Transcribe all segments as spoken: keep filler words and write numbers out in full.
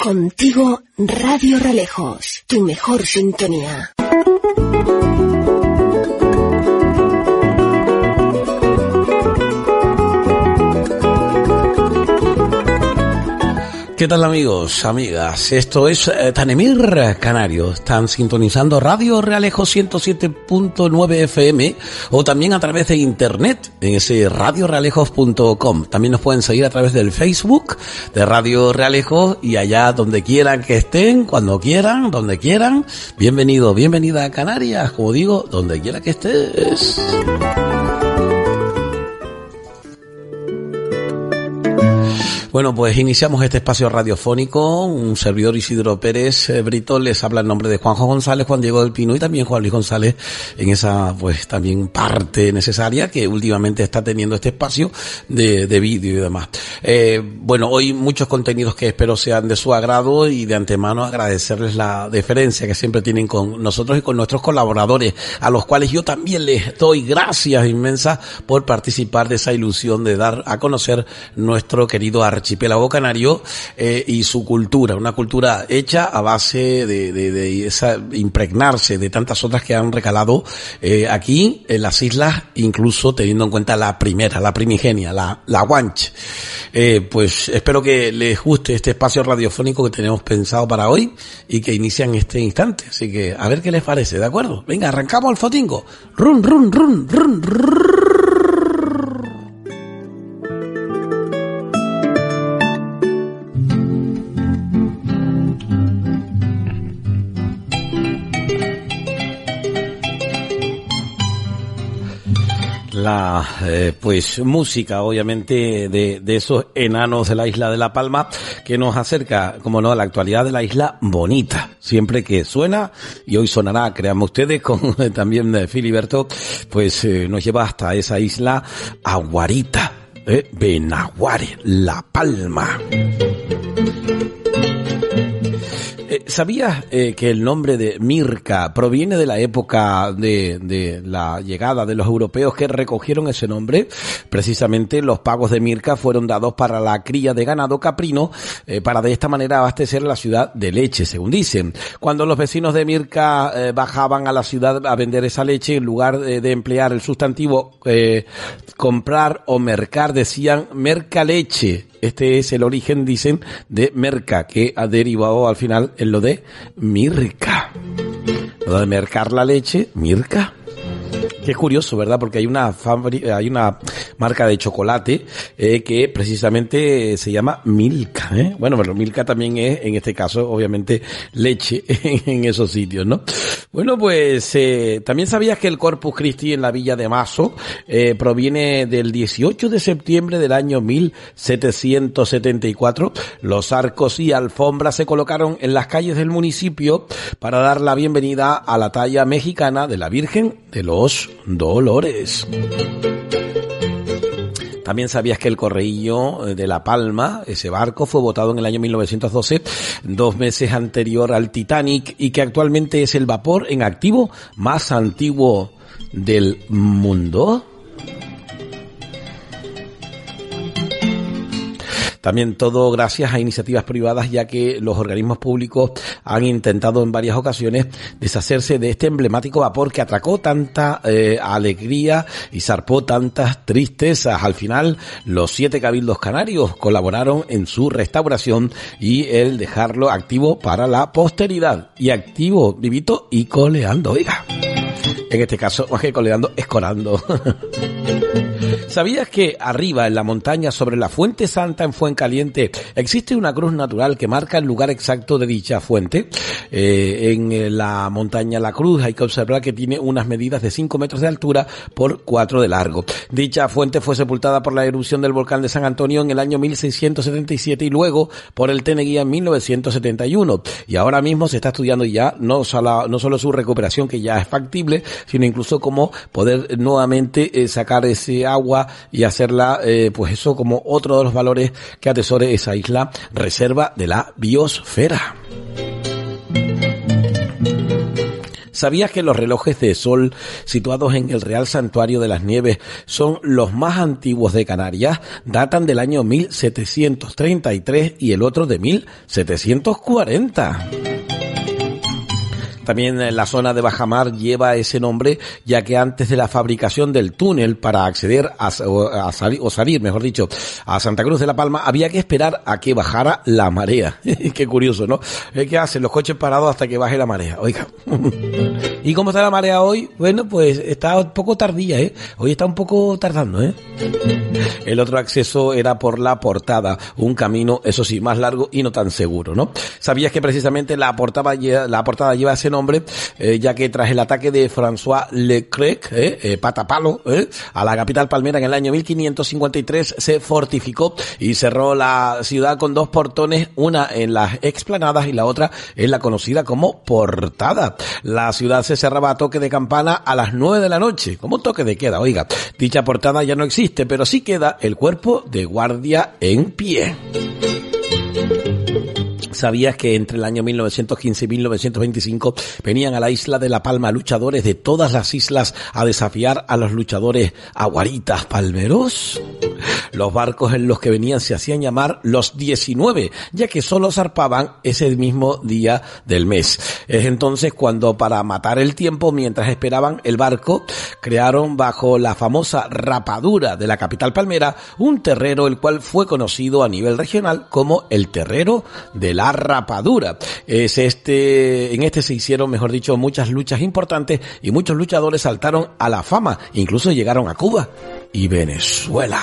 Contigo Radio Realejos, tu mejor sintonía. ¿Qué tal, amigos, amigas? Esto es eh, Tanemir Canario. Están sintonizando Radio Realejos ciento siete punto nueve F M o también a través de internet en ese radio realejos punto com. También nos pueden seguir a través del Facebook de Radio Realejos y allá donde quieran que estén, cuando quieran, donde quieran. Bienvenido, bienvenida a Canarias, como digo, donde quiera que estés. Bueno, pues iniciamos este espacio radiofónico. Un servidor Isidro Pérez eh, Brito les habla en nombre de Juanjo González, Juan Diego del Pino y también Juan Luis González en esa, pues también parte necesaria que últimamente está teniendo este espacio de, de vídeo y demás. Eh, bueno, hoy muchos contenidos que espero sean de su agrado y de antemano agradecerles la deferencia que siempre tienen con nosotros y con nuestros colaboradores, a los cuales yo también les doy gracias inmensas por participar de esa ilusión de dar a conocer nuestro querido archipiélago canario eh, y su cultura, una cultura hecha a base de, de, de esa impregnarse de tantas otras que han recalado eh, aquí en las islas, incluso teniendo en cuenta la primera, la primigenia, la, la Guanche. Eh, pues espero que les guste este espacio radiofónico que tenemos pensado para hoy y que inicia en este instante. Así que a ver qué les parece, ¿de acuerdo? Venga, arrancamos el fotingo. Run, run, run, run, run. La eh, pues música obviamente de, de esos enanos de la isla de La Palma que nos acerca, como no, a la actualidad de la isla bonita, siempre que suena, y hoy sonará, créanme ustedes, con también de Filiberto, pues eh, nos lleva hasta esa isla Aguarita, eh, Benaguare, La Palma. ¿Sabías eh, que el nombre de Mirca proviene de la época de, de la llegada de los europeos que recogieron ese nombre? Precisamente los pagos de Mirca fueron dados para la cría de ganado caprino, eh, para de esta manera abastecer la ciudad de leche, según dicen. Cuando los vecinos de Mirca eh, bajaban a la ciudad a vender esa leche, en lugar de, de emplear el sustantivo eh, comprar o mercar, decían mercaleche. Este es el origen, dicen, de merca, que ha derivado al final en lo de Mirca. Lo de mercar la leche, Mirca. Qué curioso, ¿verdad? Porque hay una fábrica, hay una marca de chocolate eh, que precisamente se llama Milka, ¿eh? Bueno, pero Milka también es, en este caso, obviamente, leche en, en esos sitios, ¿no? Bueno, pues eh, también sabías que el Corpus Christi en la villa de Mazo eh, proviene del dieciocho de septiembre del año mil setecientos setenta y cuatro. Los arcos y alfombras se colocaron en las calles del municipio para dar la bienvenida a la talla mexicana de la Virgen de los Dolores. También sabías que el Correillo de La Palma, ese barco, fue botado en el año mil novecientos doce, dos meses anterior al Titanic, y que actualmente es el vapor en activo más antiguo del mundo. También todo gracias a iniciativas privadas, ya que los organismos públicos han intentado en varias ocasiones deshacerse de este emblemático vapor que atracó tanta eh, alegría y zarpó tantas tristezas. Al final, los siete cabildos canarios colaboraron en su restauración y el dejarlo activo para la posteridad. Y activo, vivito y coleando, oiga. En este caso, más que coleando, escorando. ¿Sabías que arriba en la montaña sobre la Fuente Santa en Fuencaliente existe una cruz natural que marca el lugar exacto de dicha fuente? Eh, en la montaña La Cruz hay que observar que tiene unas medidas de cinco metros de altura por cuatro de largo. Dicha fuente fue sepultada por la erupción del volcán de San Antonio en el año mil seiscientos setenta y siete y luego por el Teneguía en mil novecientos setenta y uno. Y ahora mismo se está estudiando ya no solo, no solo su recuperación, que ya es factible, sino incluso cómo poder nuevamente eh, sacar ese agua y hacerla, eh, pues eso, como otro de los valores que atesore esa isla, reserva de la biosfera. ¿Sabías que los relojes de sol situados en el Real Santuario de las Nieves son los más antiguos de Canarias? Datan del año mil setecientos treinta y tres y el otro de mil setecientos cuarenta. También la zona de bajamar lleva ese nombre, ya que antes de la fabricación del túnel para acceder a, a salir, o salir, mejor dicho, a Santa Cruz de la Palma, había que esperar a que bajara la marea. Qué curioso, ¿no? ¿Qué hacen los coches parados hasta que baje la marea? Oiga. ¿Y cómo está la marea hoy? Bueno, pues está un poco tardía, ¿eh? Hoy está un poco tardando, ¿eh? El otro acceso era por la Portada, un camino, eso sí, más largo y no tan seguro, ¿no? ¿Sabías que precisamente la Portada, la Portada lleva ese nombre, eh, ya que tras el ataque de François Leclerc, eh, eh, patapalo, eh, a la capital palmera en el año mil quinientos cincuenta y tres, se fortificó y cerró la ciudad con dos portones, una en las explanadas y la otra en la conocida como Portada. La ciudad se cerraba a toque de campana a las nueve de la noche, como toque de queda, oiga. Dicha Portada ya no existe, pero sí queda el cuerpo de guardia en pie. ¿Sabías que entre el año mil novecientos quince y mil novecientos veinticinco venían a la isla de La Palma luchadores de todas las islas a desafiar a los luchadores aguaritas palmeros? Los barcos en los que venían se hacían llamar los diecinueve, ya que solo zarpaban ese mismo día del mes. Es entonces cuando, para matar el tiempo mientras esperaban el barco, crearon bajo la famosa rapadura de la capital palmera un terrero el cual fue conocido a nivel regional como el terrero de la rapadura. Es este, en este se hicieron, mejor dicho, muchas luchas importantes y muchos luchadores saltaron a la fama, incluso llegaron a Cuba y Venezuela.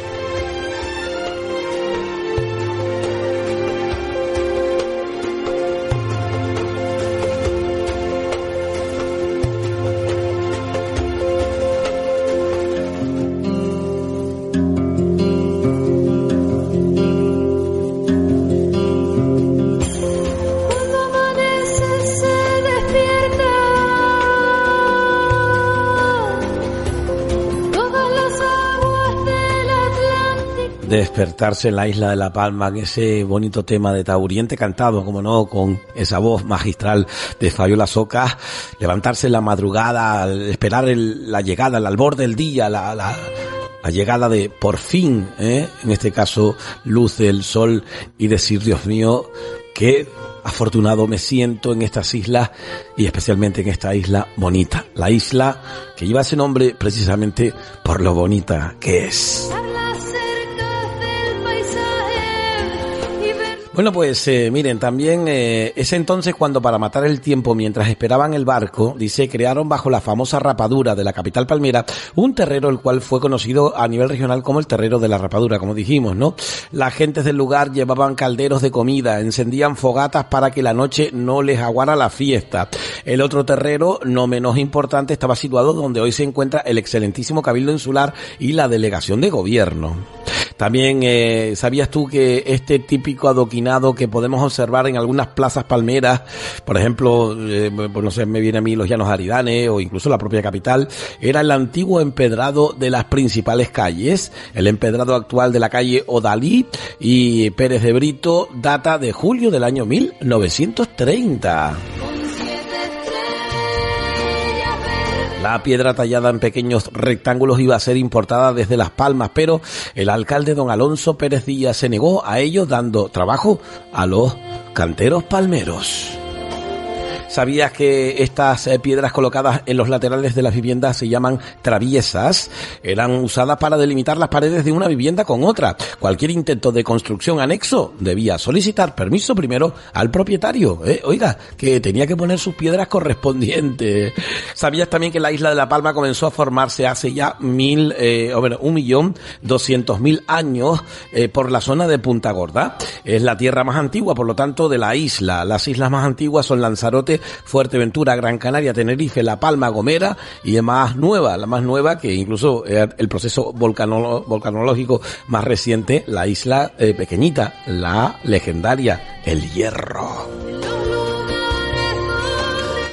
Despertarse en la isla de La Palma, en ese bonito tema de Tauriente cantado, como no, con esa voz magistral de Fabiola Soca, levantarse en la madrugada, esperar el, la llegada, el albor del día, la, la, la llegada de, por fin, ¿eh? en este caso, luz del sol, y decir, Dios mío, qué afortunado me siento en estas islas y especialmente en esta isla bonita, la isla que lleva ese nombre precisamente por lo bonita que es. Bueno, pues eh, miren, también eh, ese entonces cuando para matar el tiempo mientras esperaban el barco, dice, crearon bajo la famosa rapadura de la capital palmera un terrero el cual fue conocido a nivel regional como el terrero de la rapadura, como dijimos, ¿no? Las gentes del lugar llevaban calderos de comida, encendían fogatas para que la noche no les aguara la fiesta. El otro terrero, no menos importante, estaba situado donde hoy se encuentra el excelentísimo Cabildo Insular y la delegación de gobierno. También, eh, ¿sabías tú que este típico adoquinado que podemos observar en algunas plazas palmeras, por ejemplo, eh, pues no sé, me viene a mí los Llanos Aridanes o incluso la propia capital, era el antiguo empedrado de las principales calles? El empedrado actual de la calle Odalí y Pérez de Brito data de julio del año mil novecientos treinta. La piedra tallada en pequeños rectángulos iba a ser importada desde Las Palmas, pero el alcalde don Alonso Pérez Díaz se negó a ello, dando trabajo a los canteros palmeros. ¿Sabías que estas eh, piedras colocadas en los laterales de las viviendas se llaman traviesas? Eran usadas para delimitar las paredes de una vivienda con otra. Cualquier intento de construcción anexo debía solicitar permiso primero al propietario. ¿Eh? Oiga, que tenía que poner sus piedras correspondientes. ¿Sabías también que la isla de La Palma comenzó a formarse hace ya mil, eh, o bueno, un millón doscientos mil años eh, por la zona de Punta Gorda? Es la tierra más antigua, por lo tanto, de la isla. Las islas más antiguas son Lanzarote, Fuerteventura, Gran Canaria, Tenerife, La Palma, Gomera y más nueva, la más nueva que incluso eh, el proceso volcano, volcanológico más reciente, la isla eh, pequeñita, la legendaria El Hierro.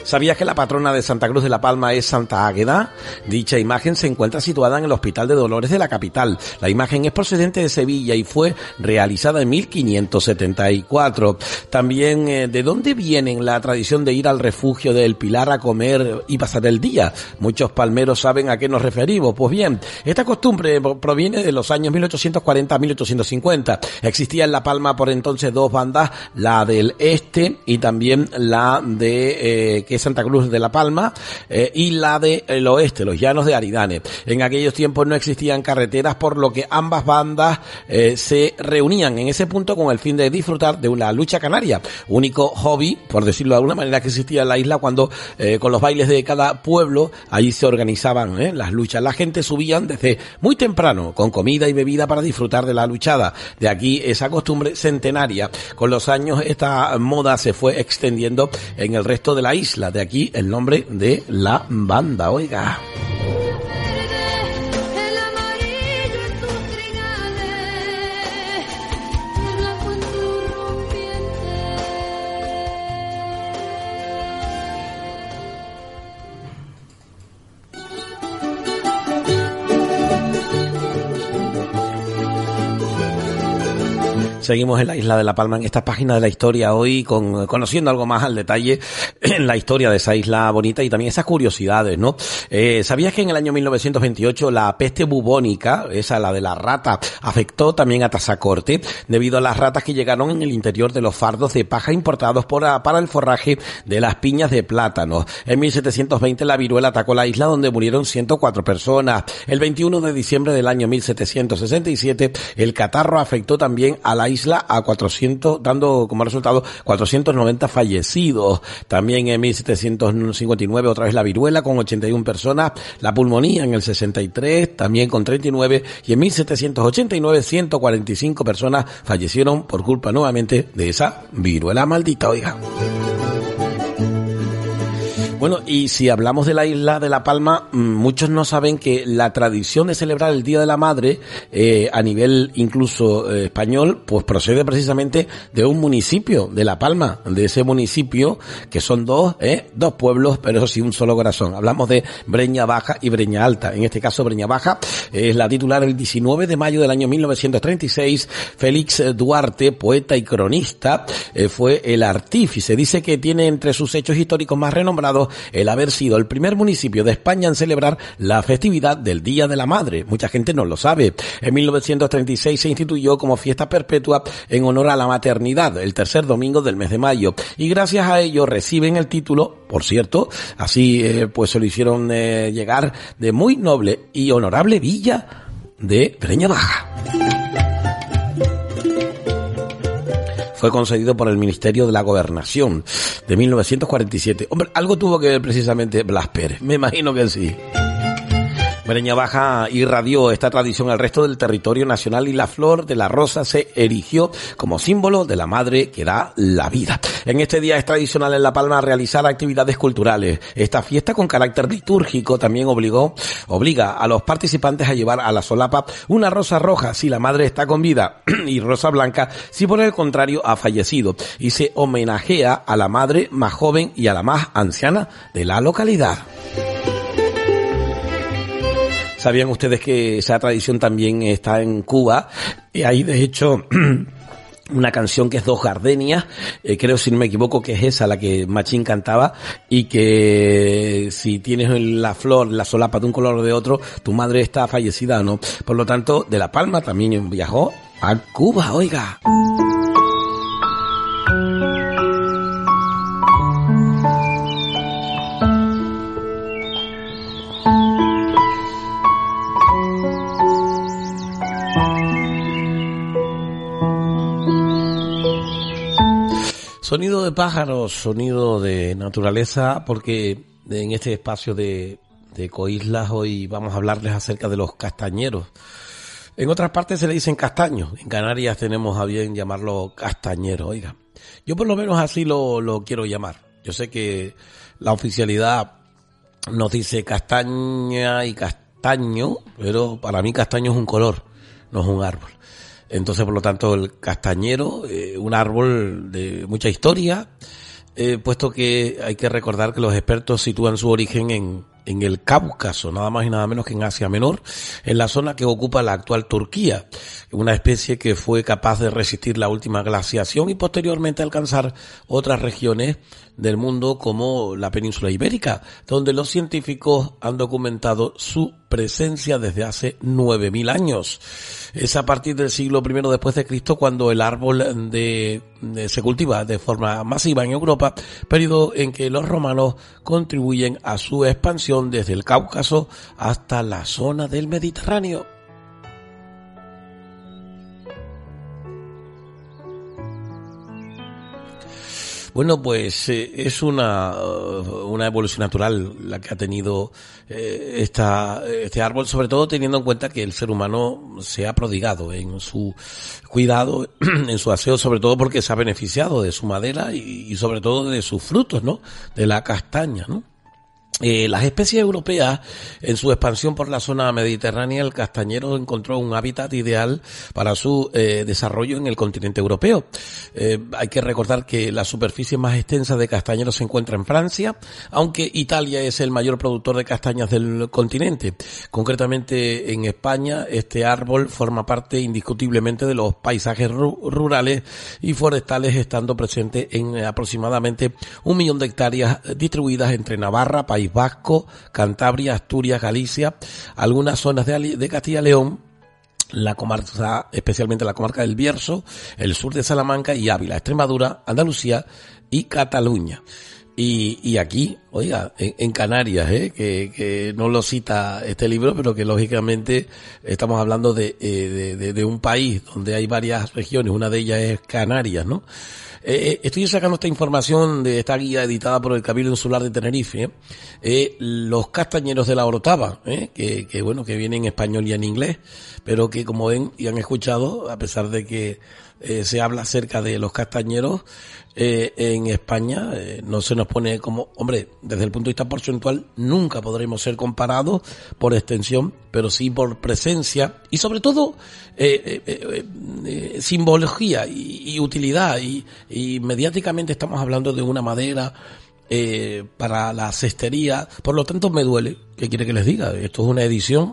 ¿Sabías que la patrona de Santa Cruz de la Palma es Santa Águeda? Dicha imagen se encuentra situada en el Hospital de Dolores de la capital. La imagen es procedente de Sevilla y fue realizada en mil quinientos setenta y cuatro. También, eh, ¿de dónde viene la tradición de ir al refugio del Pilar a comer y pasar el día? Muchos palmeros saben a qué nos referimos. Pues bien, esta costumbre proviene de los años mil ochocientos cuarenta a mil ochocientos cincuenta. Existía en La Palma por entonces dos bandas, la del este y también la de eh, que es Santa Cruz de la Palma eh, y la del oeste, los llanos de Aridane. En aquellos tiempos no existían carreteras, por lo que ambas bandas eh, se reunían en ese punto con el fin de disfrutar de una lucha canaria, único hobby, por decirlo de alguna manera, que existía en la isla cuando eh, con los bailes de cada pueblo allí se organizaban eh, las luchas. La gente subían desde muy temprano con comida y bebida para disfrutar de la luchada. De aquí esa costumbre centenaria. Con los años esta moda se fue extendiendo en el resto de la isla. De aquí el nombre de la banda, oiga. Seguimos en la isla de La Palma, en esta página de la historia hoy, con conociendo algo más al detalle en la historia de esa isla bonita y también esas curiosidades, ¿no? Eh, ¿Sabías que en el año mil novecientos veintiocho la peste bubónica, esa la de la rata, afectó también a Tazacorte debido a las ratas que llegaron en el interior de los fardos de paja importados por, para el forraje de las piñas de plátano? En mil setecientos veinte la viruela atacó la isla, donde murieron ciento cuatro personas. El veintiuno de diciembre del año mil setecientos sesenta y siete el catarro afectó también a la isla a cuatrocientos, dando como resultado cuatrocientos noventa fallecidos. También en mil setecientos cincuenta y nueve otra vez la viruela con ochenta y una personas, la pulmonía en el sesenta y tres también con treinta y nueve, y en mil setecientos ochenta y nueve ciento cuarenta y cinco personas fallecieron por culpa nuevamente de esa viruela maldita, oiga. Bueno, y si hablamos de la isla de La Palma, muchos no saben que la tradición de celebrar el Día de la Madre eh, a nivel incluso eh, español, pues procede precisamente de un municipio de La Palma, de ese municipio que son dos, eh, dos pueblos, pero eso sí un solo corazón. Hablamos de Breña Baja y Breña Alta. En este caso Breña Baja es la titular. El diecinueve de mayo del año mil novecientos treinta y seis, Félix Duarte, poeta y cronista, eh, fue el artífice. Dice que tiene entre sus hechos históricos más renombrados el haber sido el primer municipio de España en celebrar la festividad del Día de la Madre. Mucha gente no lo sabe. En mil novecientos treinta y seis se instituyó como fiesta perpetua en honor a la maternidad, el tercer domingo del mes de mayo, y gracias a ello reciben el título, por cierto, así eh, pues se lo hicieron eh, llegar, de muy noble y honorable villa de Breña Baja. Fue concedido por el Ministerio de la Gobernación de mil novecientos cuarenta y siete. Hombre, algo tuvo que ver precisamente Blas Pérez, me imagino que sí. Breña Baja irradió esta tradición al resto del territorio nacional y la flor de la rosa se erigió como símbolo de la madre que da la vida. En este día es tradicional en La Palma realizar actividades culturales. Esta fiesta con carácter litúrgico también obligó, obliga a los participantes a llevar a la solapa una rosa roja si la madre está con vida y rosa blanca si por el contrario ha fallecido, y se homenajea a la madre más joven y a la más anciana de la localidad. ¿Sabían ustedes que esa tradición también está en Cuba? Y hay de hecho una canción que es Dos Gardenias, eh, creo si no me equivoco que es esa la que Machín cantaba, y que si tienes la flor, la solapa de un color o de otro, tu madre está fallecida o no. Por lo tanto, de La Palma también viajó a Cuba, oiga. Sonido de pájaros, sonido de naturaleza, porque en este espacio de, de Coislas hoy vamos a hablarles acerca de los castañeros. En otras partes se le dicen castaños, en Canarias tenemos a bien llamarlo castañero, oiga. Yo por lo menos así lo, lo quiero llamar. Yo sé que la oficialidad nos dice castaña y castaño, pero para mí castaño es un color, no es un árbol. Entonces, por lo tanto, el castañero, eh, un árbol de mucha historia, eh, puesto que hay que recordar que los expertos sitúan su origen en, en el Cáucaso, nada más y nada menos que en Asia Menor, en la zona que ocupa la actual Turquía, una especie que fue capaz de resistir la última glaciación y posteriormente alcanzar otras regiones del mundo como la península ibérica, donde los científicos han documentado su presencia desde hace nueve mil años. Es a partir del siglo primero después de Cristo cuando el árbol de, de, se cultiva de forma masiva en Europa, periodo en que los romanos contribuyen a su expansión desde el Cáucaso hasta la zona del Mediterráneo. Bueno, pues eh, es una una evolución natural la que ha tenido eh, esta este árbol, sobre todo teniendo en cuenta que el ser humano se ha prodigado en su cuidado, en su aseo, sobre todo porque se ha beneficiado de su madera y, y sobre todo de sus frutos, ¿no? De la castaña, ¿no? Eh, las especies europeas, en su expansión por la zona mediterránea, el castañero encontró un hábitat ideal para su eh, desarrollo en el continente europeo. Eh, hay que recordar que la superficie más extensa de castañeros se encuentra en Francia, aunque Italia es el mayor productor de castañas del continente. Concretamente en España, este árbol forma parte indiscutiblemente de los paisajes ru- rurales y forestales, estando presente en aproximadamente un millón de hectáreas distribuidas entre Navarra, País Vasco, Cantabria, Asturias, Galicia, algunas zonas de, de Castilla y León, la comarca, especialmente la comarca del Bierzo, el sur de Salamanca y Ávila, Extremadura, Andalucía y Cataluña. Y, y aquí, oiga, en, en Canarias, ¿eh? que, que no lo cita este libro, pero que lógicamente estamos hablando de, de, de, de un país donde hay varias regiones, una de ellas es Canarias, ¿no? Eh, estoy sacando esta información de esta guía editada por el Cabildo Insular de Tenerife, ¿eh? Eh, los castañeros de la Orotava, ¿eh? que, que bueno, que viene en español y en inglés, pero que como ven y han escuchado, a pesar de que eh, se habla acerca de los castañeros, eh, en España eh, no se nos pone como, hombre, desde el punto de vista porcentual nunca podremos ser comparados por extensión, pero sí por presencia y sobre todo eh, eh, eh, simbología y, y utilidad y, y mediáticamente estamos hablando de una madera eh, para la cestería. Por lo tanto me duele, ¿qué quiere que les diga? Esto es una edición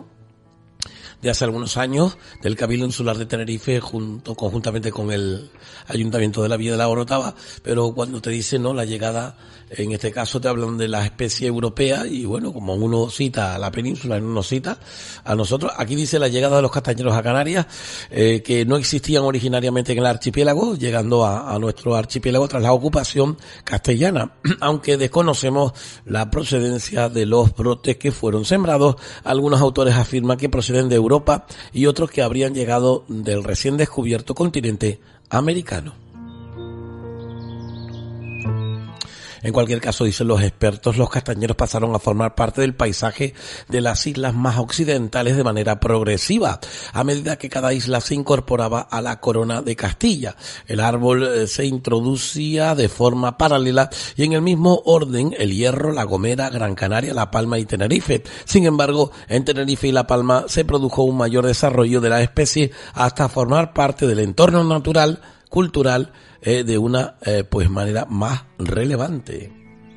de hace algunos años del Cabildo Insular de Tenerife junto conjuntamente con el Ayuntamiento de la Villa de la Orotava, pero cuando te dicen, no, la llegada, en este caso te hablan de la especie europea y bueno, como uno cita a la península, uno cita a nosotros, aquí dice la llegada de los castañeros a Canarias, eh, que no existían originariamente en el archipiélago, llegando a, a nuestro archipiélago tras la ocupación castellana, aunque desconocemos la procedencia de los brotes que fueron sembrados. Algunos autores afirman que proceden de Europa y otros que habrían llegado del recién descubierto continente americano. En cualquier caso, dicen los expertos, los castañeros pasaron a formar parte del paisaje de las islas más occidentales de manera progresiva, a medida que cada isla se incorporaba a la corona de Castilla. El árbol eh, se introducía de forma paralela y en el mismo orden el Hierro, La Gomera, Gran Canaria, La Palma y Tenerife. Sin embargo, en Tenerife y La Palma se produjo un mayor desarrollo de la especie hasta formar parte del entorno natural, cultural, eh, de una eh, pues manera más relevante.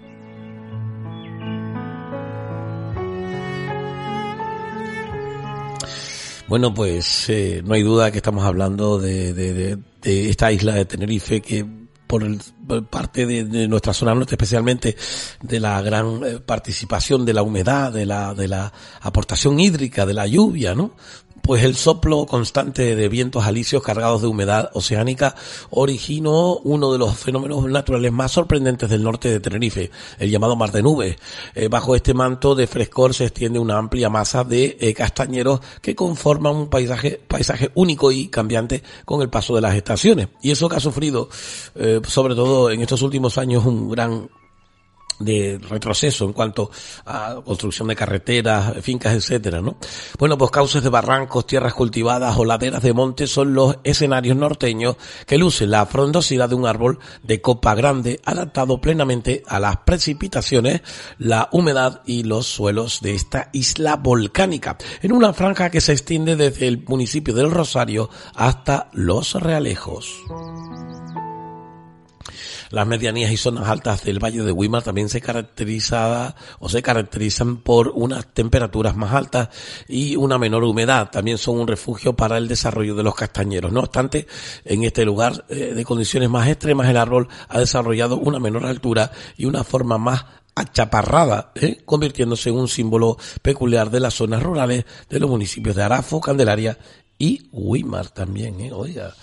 Bueno, pues eh, no hay duda que estamos hablando de, de, de, de esta isla de Tenerife que por, el, por parte de, de nuestra zona norte, especialmente de la gran eh, participación de la humedad, de la de la aportación hídrica, de la lluvia, ¿no? Pues el soplo constante de vientos alisios cargados de humedad oceánica originó uno de los fenómenos naturales más sorprendentes del norte de Tenerife, el llamado Mar de Nubes. Eh, bajo este manto de frescor se extiende una amplia masa de eh, castañeros que conforman un paisaje paisaje único y cambiante con el paso de las estaciones. Y eso que ha sufrido, eh, sobre todo en estos últimos años, un gran de retroceso en cuanto a construcción de carreteras, fincas, etcétera, ¿no? Bueno, pues cauces de barrancos, tierras cultivadas o laderas de monte son los escenarios norteños que lucen la frondosidad de un árbol de copa grande adaptado plenamente a las precipitaciones, la humedad y los suelos de esta isla volcánica, en una franja que se extiende desde el municipio del Rosario hasta Los Realejos. Las medianías y zonas altas del Valle de Weimar también se caracteriza o se caracterizan por unas temperaturas más altas y una menor humedad. También son un refugio para el desarrollo de los castañeros. No obstante, en este lugar eh, de condiciones más extremas, el árbol ha desarrollado una menor altura y una forma más achaparrada, ¿eh? convirtiéndose en un símbolo peculiar de las zonas rurales de los municipios de Arafo, Candelaria y Weimar también, ¿eh? Oiga.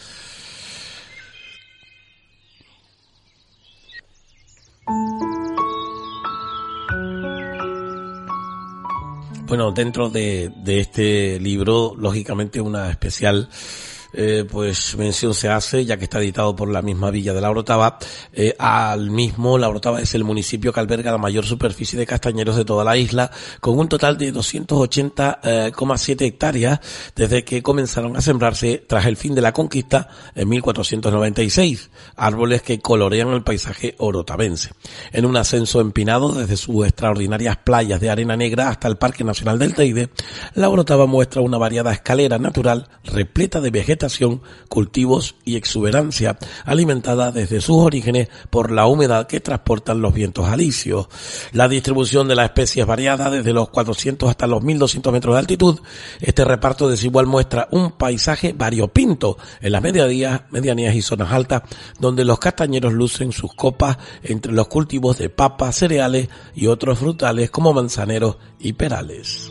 Bueno, dentro de, de este libro, lógicamente una especial Eh, pues mención se hace, ya que está editado por la misma Villa de la Orotava, eh, al mismo. La Orotava es el municipio que alberga la mayor superficie de castañeros de toda la isla, con un total de doscientos ochenta coma siete hectáreas desde que comenzaron a sembrarse tras el fin de la conquista en mil cuatrocientos noventa y seis, árboles que colorean el paisaje orotavense. En un ascenso empinado desde sus extraordinarias playas de arena negra hasta el Parque Nacional del Teide, la Orotava muestra una variada escalera natural repleta de vegetación, cultivos y exuberancia, alimentada desde sus orígenes por la humedad que transportan los vientos alisios. La distribución de la especie es variada desde los cuatrocientos hasta los mil doscientos metros de altitud. Este reparto desigual muestra un paisaje variopinto en las medianías, medianías y zonas altas, donde los castañeros lucen sus copas entre los cultivos de papas, cereales y otros frutales como manzaneros y perales.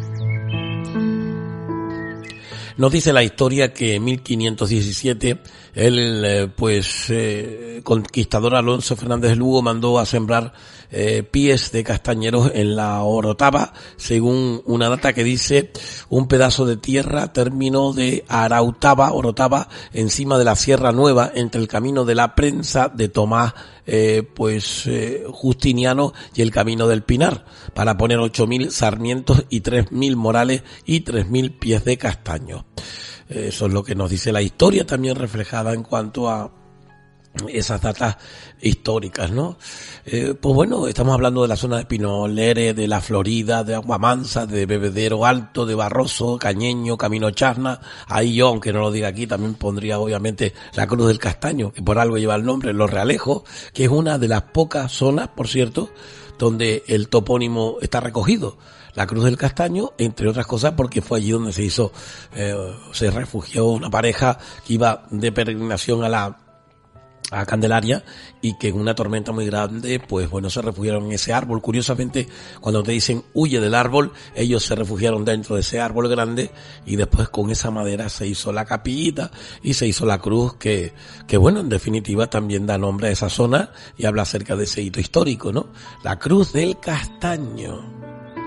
Nos dice la historia que en mil quinientos diecisiete el eh, pues eh, conquistador Alonso Fernández Lugo mandó a sembrar eh, pies de castañeros en la Orotava, según una data que dice un pedazo de tierra término de Arautava, Orotava, encima de la Sierra Nueva, entre el camino de la Prensa de Tomás eh, pues eh, Justiniano y el camino del Pinar, para poner ocho mil sarmientos y tres mil morales y tres mil pies de castaño. Eso es lo que nos dice la historia, también reflejada en cuanto a esas datas históricas, ¿no? Eh, pues bueno, estamos hablando de la zona de Pinolere, de la Florida, de Aguamansa, de Bebedero Alto, de Barroso, Cañeño, Camino Chasna. Ahí yo, aunque no lo diga aquí, también pondría obviamente la Cruz del Castaño, que por algo lleva el nombre, Los Realejos, que es una de las pocas zonas, por cierto, donde el topónimo está recogido. La Cruz del Castaño, entre otras cosas, porque fue allí donde se hizo, eh, se refugió una pareja que iba de peregrinación a la a Candelaria, y que en una tormenta muy grande, pues bueno, se refugiaron en ese árbol. Curiosamente, cuando te dicen huye del árbol, ellos se refugiaron dentro de ese árbol grande, y después con esa madera se hizo la capillita y se hizo la cruz, que, que bueno, en definitiva también da nombre a esa zona y habla acerca de ese hito histórico, ¿no? La Cruz del Castaño.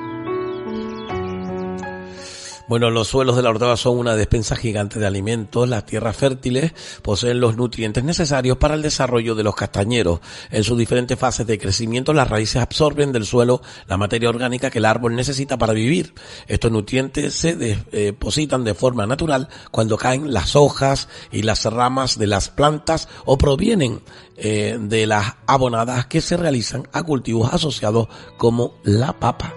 Bueno, los suelos de la Orotava son una despensa gigante de alimentos. Las tierras fértiles poseen los nutrientes necesarios para el desarrollo de los castañeros. En sus diferentes fases de crecimiento, las raíces absorben del suelo la materia orgánica que el árbol necesita para vivir. Estos nutrientes se depositan de forma natural cuando caen las hojas y las ramas de las plantas, o provienen eh, de las abonadas que se realizan a cultivos asociados como la papa.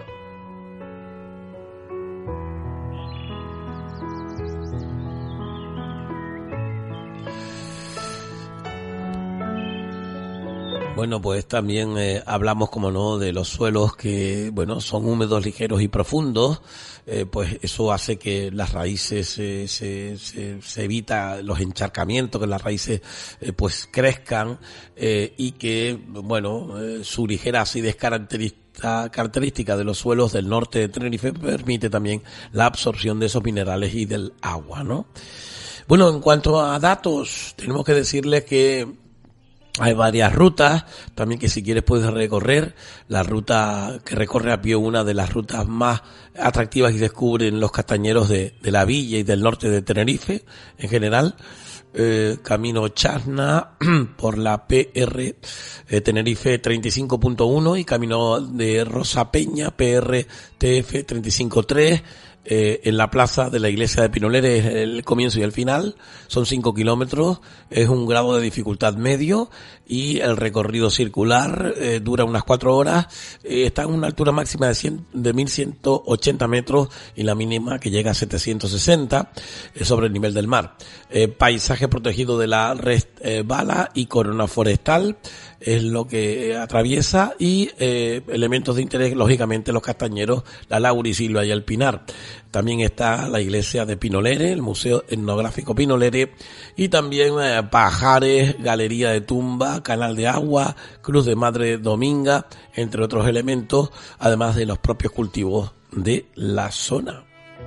Bueno, pues también eh, hablamos, como no, de los suelos que, bueno, son húmedos, ligeros y profundos. Eh, pues eso hace que las raíces eh, se, se, se evita los encharcamientos, que las raíces eh, pues crezcan eh, y que, bueno, eh, su ligera acidez característica característica de los suelos del norte de Tenerife permite también la absorción de esos minerales y del agua, ¿no? Bueno, en cuanto a datos, tenemos que decirles que hay varias rutas, también que si quieres puedes recorrer. La ruta que recorre a pie, una de las rutas más atractivas y descubren los castañeros de, de la villa y del norte de Tenerife en general. Eh, Camino Chasna por la P R eh, Tenerife treinta y cinco punto uno y Camino de Rosa Peña P R T F treinta y cinco punto tres. eh, en la plaza de la iglesia de Pinolere, es el comienzo y el final, son cinco kilómetros, es un grado de dificultad medio y el recorrido circular eh, dura unas cuatro horas, eh, está en una altura máxima de, cien, de mil ciento ochenta metros y la mínima que llega a setecientos sesenta eh, sobre el nivel del mar. Eh, paisaje protegido de la resbala y corona forestal es lo que atraviesa y eh, elementos de interés, lógicamente los castañeros, la laurisilva y el pinar. También está la iglesia de Pinolere, el Museo Etnográfico Pinolere y también eh, pajares, galería de tumba, canal de agua, cruz de Madre Dominga, entre otros elementos, además de los propios cultivos de la zona.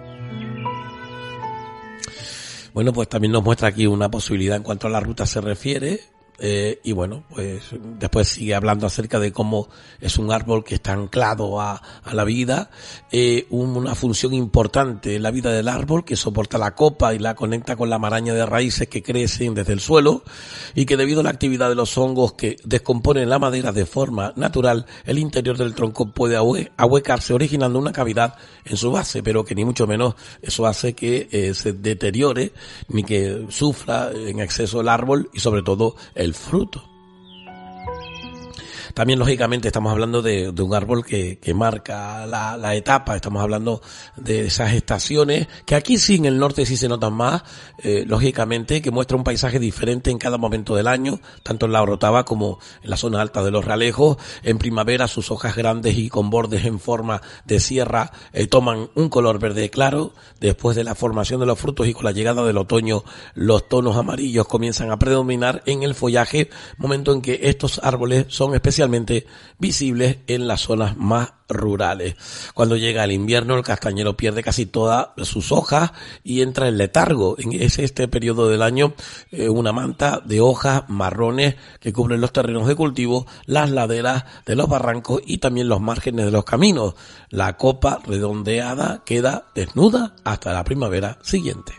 Bueno, pues también nos muestra aquí una posibilidad en cuanto a la ruta se refiere. Eh, y bueno, pues después sigue hablando acerca de cómo es un árbol que está anclado a, a la vida, eh, una función importante en la vida del árbol que soporta la copa y la conecta con la maraña de raíces que crecen desde el suelo y que debido a la actividad de los hongos que descomponen la madera de forma natural, el interior del tronco puede ahue- ahuecarse originando una cavidad en su base, pero que ni mucho menos eso hace que eh, se deteriore ni que sufra en exceso el árbol y sobre todo el el fruto. También, lógicamente, estamos hablando de, de un árbol que, que marca la, la etapa, estamos hablando de esas estaciones, que aquí sí en el norte sí se notan más, eh, lógicamente, que muestra un paisaje diferente en cada momento del año, tanto en la Orotava como en la zona alta de los Realejos. En primavera sus hojas grandes y con bordes en forma de sierra eh, toman un color verde claro, después de la formación de los frutos y con la llegada del otoño, los tonos amarillos comienzan a predominar en el follaje, momento en que estos árboles son especialmente visibles en las zonas más rurales. Cuando llega el invierno, el castañero pierde casi todas sus hojas y entra en letargo. Es este periodo del año eh, una manta de hojas marrones que cubren los terrenos de cultivo, las laderas de los barrancos y también los márgenes de los caminos. La copa redondeada queda desnuda hasta la primavera siguiente.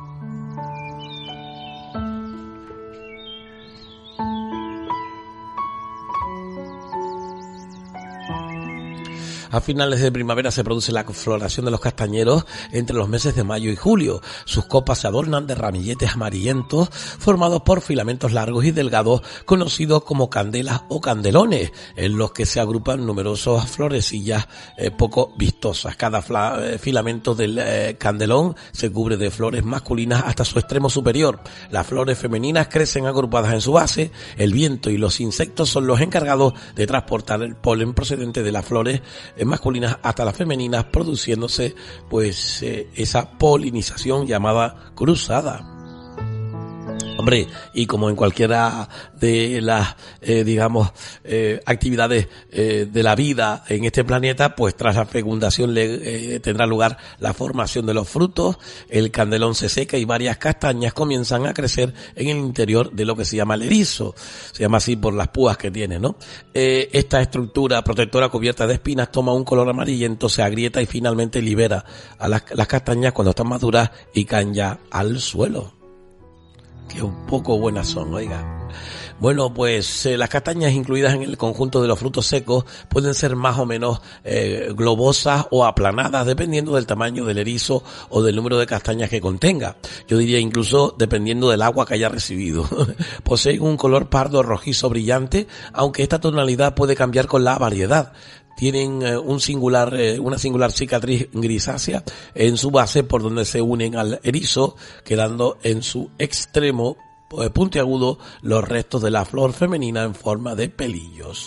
A finales de primavera se produce la floración de los castañeros entre los meses de mayo y julio. Sus copas se adornan de ramilletes amarillentos formados por filamentos largos y delgados conocidos como candelas o candelones, en los que se agrupan numerosas florecillas eh, poco vistosas. Cada fla, eh, filamento del eh, candelón se cubre de flores masculinas hasta su extremo superior. Las flores femeninas crecen agrupadas en su base. El viento y los insectos son los encargados de transportar el polen procedente de las flores masculinas hasta las femeninas, produciéndose pues eh, esa polinización llamada cruzada. Hombre, y como en cualquiera de las, eh, digamos, eh, actividades eh, de la vida en este planeta, pues tras la fecundación le, eh, tendrá lugar la formación de los frutos, el candelón se seca y varias castañas comienzan a crecer en el interior de lo que se llama el erizo. Se llama así por las púas que tiene, ¿no? Eh, esta estructura protectora cubierta de espinas toma un color amarillento, se agrieta y finalmente libera a las, las castañas cuando están maduras y caen ya al suelo. Que un poco buenas son, oiga. Bueno, pues eh, las castañas incluidas en el conjunto de los frutos secos pueden ser más o menos eh, globosas o aplanadas dependiendo del tamaño del erizo o del número de castañas que contenga. Yo diría incluso dependiendo del agua que haya recibido. Poseen un color pardo rojizo brillante, aunque esta tonalidad puede cambiar con la variedad. Tienen eh, un singular, eh, una singular cicatriz grisácea en su base por donde se unen al erizo, quedando en su extremo eh, puntiagudo los restos de la flor femenina en forma de pelillos.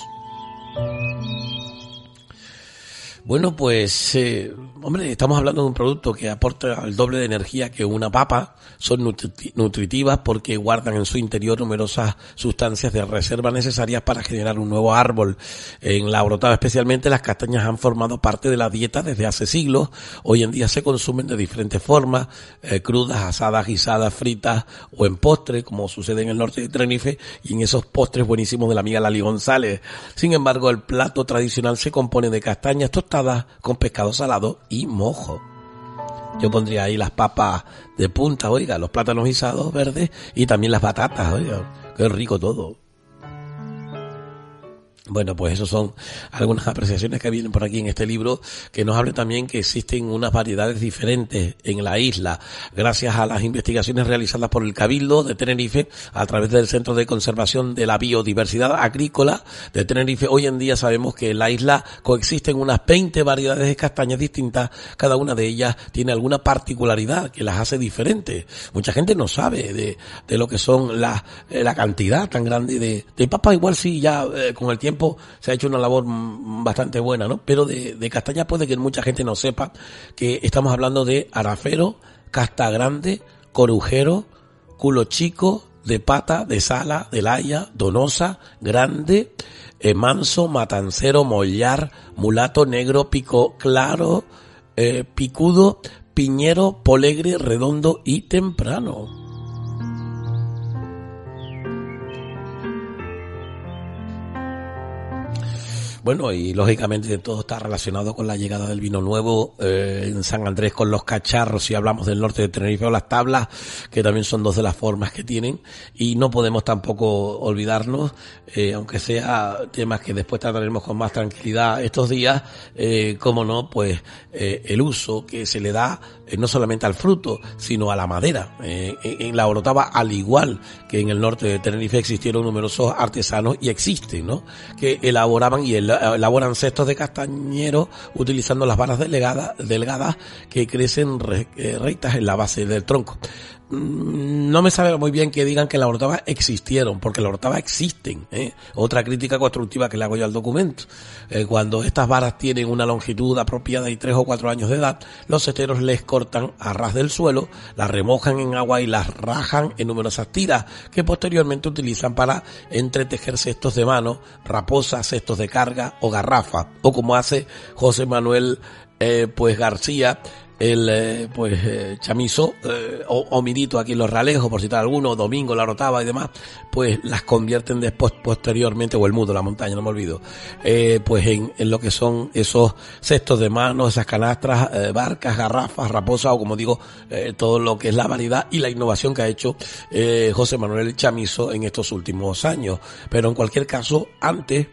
Bueno, pues, eh, hombre, estamos hablando de un producto que aporta el doble de energía que una papa. Son nutri- nutritivas porque guardan en su interior numerosas sustancias de reserva necesarias para generar un nuevo árbol. En la Orotava especialmente las castañas han formado parte de la dieta desde hace siglos. Hoy en día se consumen de diferentes formas, eh, crudas, asadas, guisadas, fritas o en postre, como sucede en el norte de Tenerife y en esos postres buenísimos de la amiga Lali González. Sin embargo, el plato tradicional se compone de castañas tostadas con pescado salado y mojo. Yo pondría ahí las papas de punta, oiga, los plátanos guisados verdes y también las batatas, oiga, qué rico todo. Bueno, pues eso son algunas apreciaciones que vienen por aquí en este libro, que nos habla también que existen unas variedades diferentes en la isla, gracias a las investigaciones realizadas por el Cabildo de Tenerife a través del Centro de Conservación de la Biodiversidad Agrícola de Tenerife. Hoy en día sabemos que en la isla coexisten unas veinte variedades de castañas distintas, cada una de ellas tiene alguna particularidad que las hace diferentes. Mucha gente no sabe de, de lo que son la, la cantidad tan grande de, de papas, igual sí, ya eh, con el tiempo se ha hecho una labor bastante buena, ¿no? Pero de, de castaña puede que mucha gente no sepa que estamos hablando de arafero, casta grande, corujero, culo chico, de pata, de sala, de laya, donosa, grande, eh, manso, matancero, mollar, mulato, negro, pico claro, eh, picudo, piñero, polegre, redondo y temprano. Bueno, y lógicamente todo está relacionado con la llegada del vino nuevo eh, en San Andrés, con los cacharros, si hablamos del norte de Tenerife, o las tablas, que también son dos de las formas que tienen, y no podemos tampoco olvidarnos, eh, aunque sea temas que después trataremos con más tranquilidad estos días, eh, como no, pues eh, el uso que se le da eh, no solamente al fruto, sino a la madera. Eh, en la Orotava, al igual que en el norte de Tenerife, existieron numerosos artesanos, y existen, ¿no?, que elaboraban y el elaboran cestos de castañero utilizando las varas delgadas, delgadas que crecen re, eh, rectas en la base del tronco. No me sabe muy bien que digan que la Orotava existieron, porque la Orotava existen, ¿eh? Otra crítica constructiva que le hago yo al documento. Eh, cuando estas varas tienen una longitud apropiada y tres o cuatro años de edad, los cesteros les cortan a ras del suelo, las remojan en agua y las rajan en numerosas tiras, que posteriormente utilizan para entretejer cestos de mano, raposas, cestos de carga o garrafas, o como hace José Manuel eh, pues García, el eh, pues eh, Chamizo eh, o, o Mirito aquí en Los Ralejos, por citar alguno, Domingo, La Orotava y demás, pues las convierten después posteriormente, o el Mudo, la montaña, no me olvido, eh, pues en, en lo que son esos cestos de mano, esas canastras, eh, barcas, garrafas, raposas, o como digo, eh, todo lo que es la variedad y la innovación que ha hecho eh, José Manuel Chamizo en estos últimos años. Pero en cualquier caso, antes,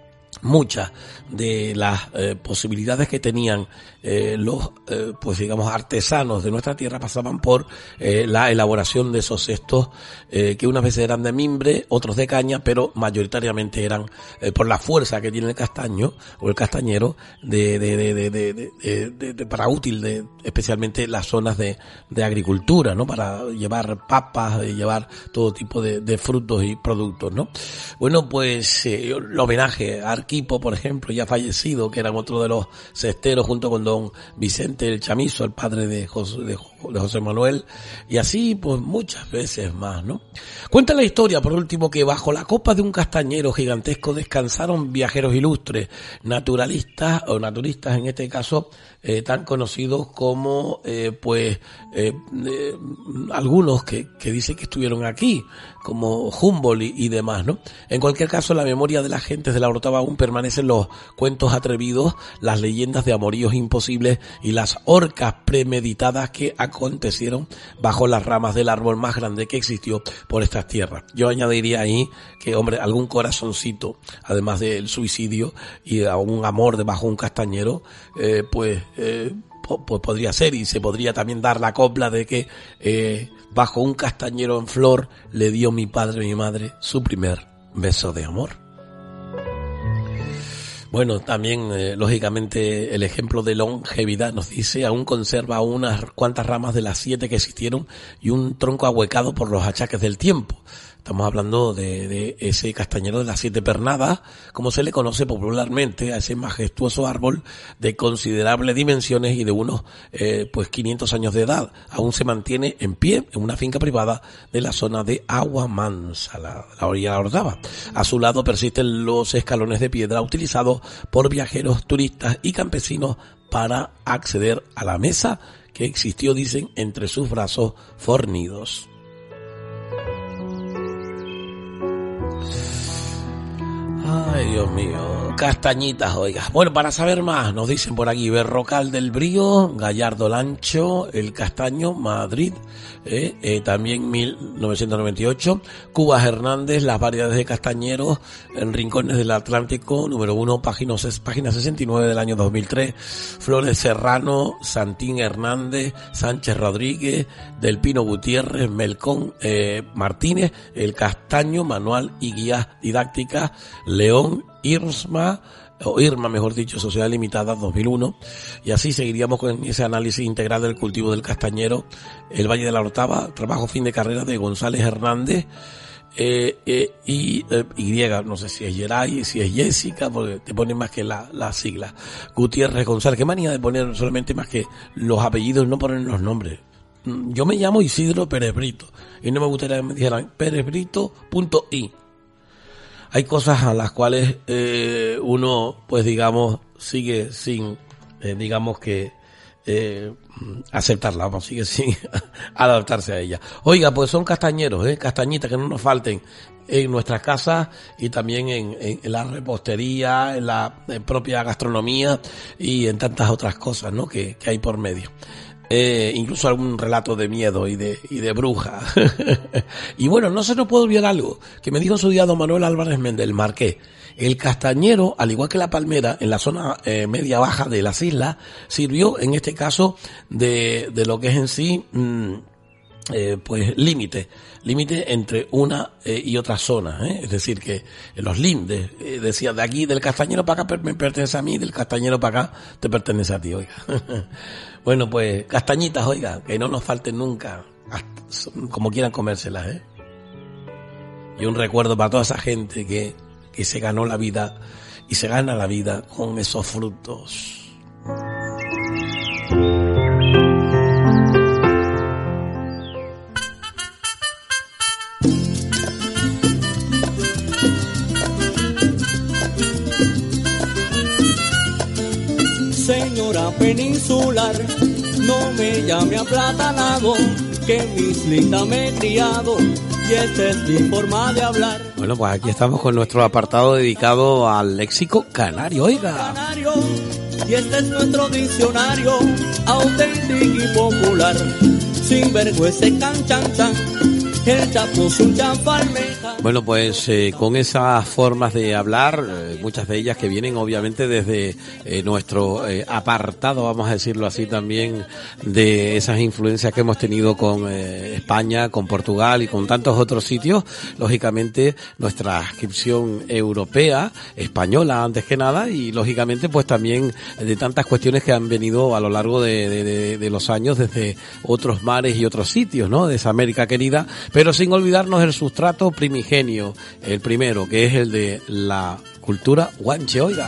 muchas de las eh, posibilidades que tenían eh, los eh, pues digamos artesanos de nuestra tierra pasaban por eh, la elaboración de esos cestos eh, que unas veces eran de mimbre, otros de caña, pero mayoritariamente eran eh, por la fuerza que tiene el castaño o el castañero de de de de, de, de, de, de para útil de especialmente las zonas de de agricultura, ¿no?, para llevar papas, de llevar todo tipo de, de frutos y productos, ¿no? Bueno, pues eh, el homenaje a Arquipo, por ejemplo, ya fallecido, que eran otro de los cesteros, junto con don Vicente el Chamizo, el padre de José, de, de José Manuel, y así pues muchas veces más, ¿no? Cuenta la historia, por último, que bajo la copa de un castañero gigantesco descansaron viajeros ilustres, naturalistas, o naturistas en este caso, eh, tan conocidos como eh, pues eh, eh, algunos que, que dicen que estuvieron aquí, como Humboldt y, y demás, ¿no? En cualquier caso, en la memoria de las gentes de la Orotava aún permanecen los cuentos atrevidos, las leyendas de amoríos imposibles y las horcas premeditadas que acontecieron bajo las ramas del árbol más grande que existió por estas tierras. Yo añadiría ahí que, hombre, algún corazoncito, además del suicidio y algún amor debajo de un castañero, eh, pues, eh, pues podría ser, y se podría también dar la copla de que eh, bajo un castañero en flor le dio mi padre y mi madre su primer beso de amor. Bueno, también, eh, lógicamente, el ejemplo de longevidad nos dice, aún conserva unas cuantas ramas de las siete que existieron y un tronco ahuecado por los achaques del tiempo. Estamos hablando de, de ese castañero de las siete pernadas, como se le conoce popularmente a ese majestuoso árbol de considerables dimensiones y de unos eh, pues quinientos años de edad. Aún se mantiene en pie en una finca privada de la zona de Agua Mansa, la, la orilla de la Orotava. A su lado persisten los escalones de piedra utilizados por viajeros, turistas y campesinos para acceder a la mesa que existió, dicen, entre sus brazos fornidos. Ay, Dios mío. Castañitas, oiga. Bueno, para saber más, nos dicen por aquí, Berrocal del Brío, Gallardo Lancho, El Castaño, Madrid, eh, eh, también mil novecientos noventa y ocho, Cubas Hernández, Las variedades de castañeros, en Rincones del Atlántico, número uno, página, página sesenta y nueve del año dos mil tres, Flores Serrano, Santín Hernández, Sánchez Rodríguez, Del Pino Gutiérrez, Melcón eh, Martínez, El Castaño, Manual y Guías Didácticas, León, Irma, o Irma, mejor dicho, Sociedad Limitada, dos mil uno, y así seguiríamos con ese análisis integral del cultivo del castañero, El Valle de la Orotava, trabajo fin de carrera de González Hernández, eh, eh, y eh, Y, no sé si es Geray, si es Jessica, porque te ponen más que la, la sigla, Gutiérrez González, qué manía de poner solamente más que los apellidos, no ponen los nombres. Yo me llamo Isidro Pérez Brito, y no me gustaría que me dijeran Pérez Brito punto i. Hay cosas a las cuales eh, uno, pues digamos, sigue sin, eh, digamos que, eh, aceptarla, vamos, sigue sin adaptarse a ella. Oiga, pues son castañeros, eh, castañitas que no nos falten en nuestras casas y también en, en, en la repostería, en la en propia gastronomía y en tantas otras cosas, ¿no?, que, que hay por medio. Eh, incluso algún relato de miedo y de y de bruja. Y bueno, no se nos puede olvidar algo que me dijo en su día don Manuel Álvarez Méndez, el marqués. El castañero, al igual que la palmera, en la zona eh, media baja de las islas, sirvió en este caso de, de lo que es en sí mmm, eh, pues límite, límite entre una eh, y otra zona, ¿eh? Es decir, que los lindes, eh, decía, de aquí, del castañero para acá me pertenece a mí, del castañero para acá te pertenece a ti, oiga. Bueno, pues castañitas, oiga, que no nos falten nunca, hasta, como quieran comérselas, ¿eh? Y un recuerdo para toda esa gente que, que se ganó la vida y se gana la vida con esos frutos. Señora peninsular, no me llame aplatanado, que mis lindas me he criado, y esta es mi forma de hablar. Bueno, pues aquí estamos con nuestro apartado dedicado al léxico canario, oiga. Canario, y este es nuestro diccionario, auténtico y popular, sin vergüenza can chan chan, el chapo es un chanfalmeja. Bueno, pues eh, con esas formas de hablar, eh, muchas de ellas que vienen obviamente desde eh, nuestro eh, apartado, vamos a decirlo así también, de esas influencias que hemos tenido con eh, España, con Portugal y con tantos otros sitios, lógicamente nuestra adscripción europea, española antes que nada, y lógicamente pues también de tantas cuestiones que han venido a lo largo de, de, de, de los años desde otros mares y otros sitios, ¿no?, de esa América querida, pero sin olvidarnos del sustrato primigenio, el primero, que es el de la cultura guanche, oiga.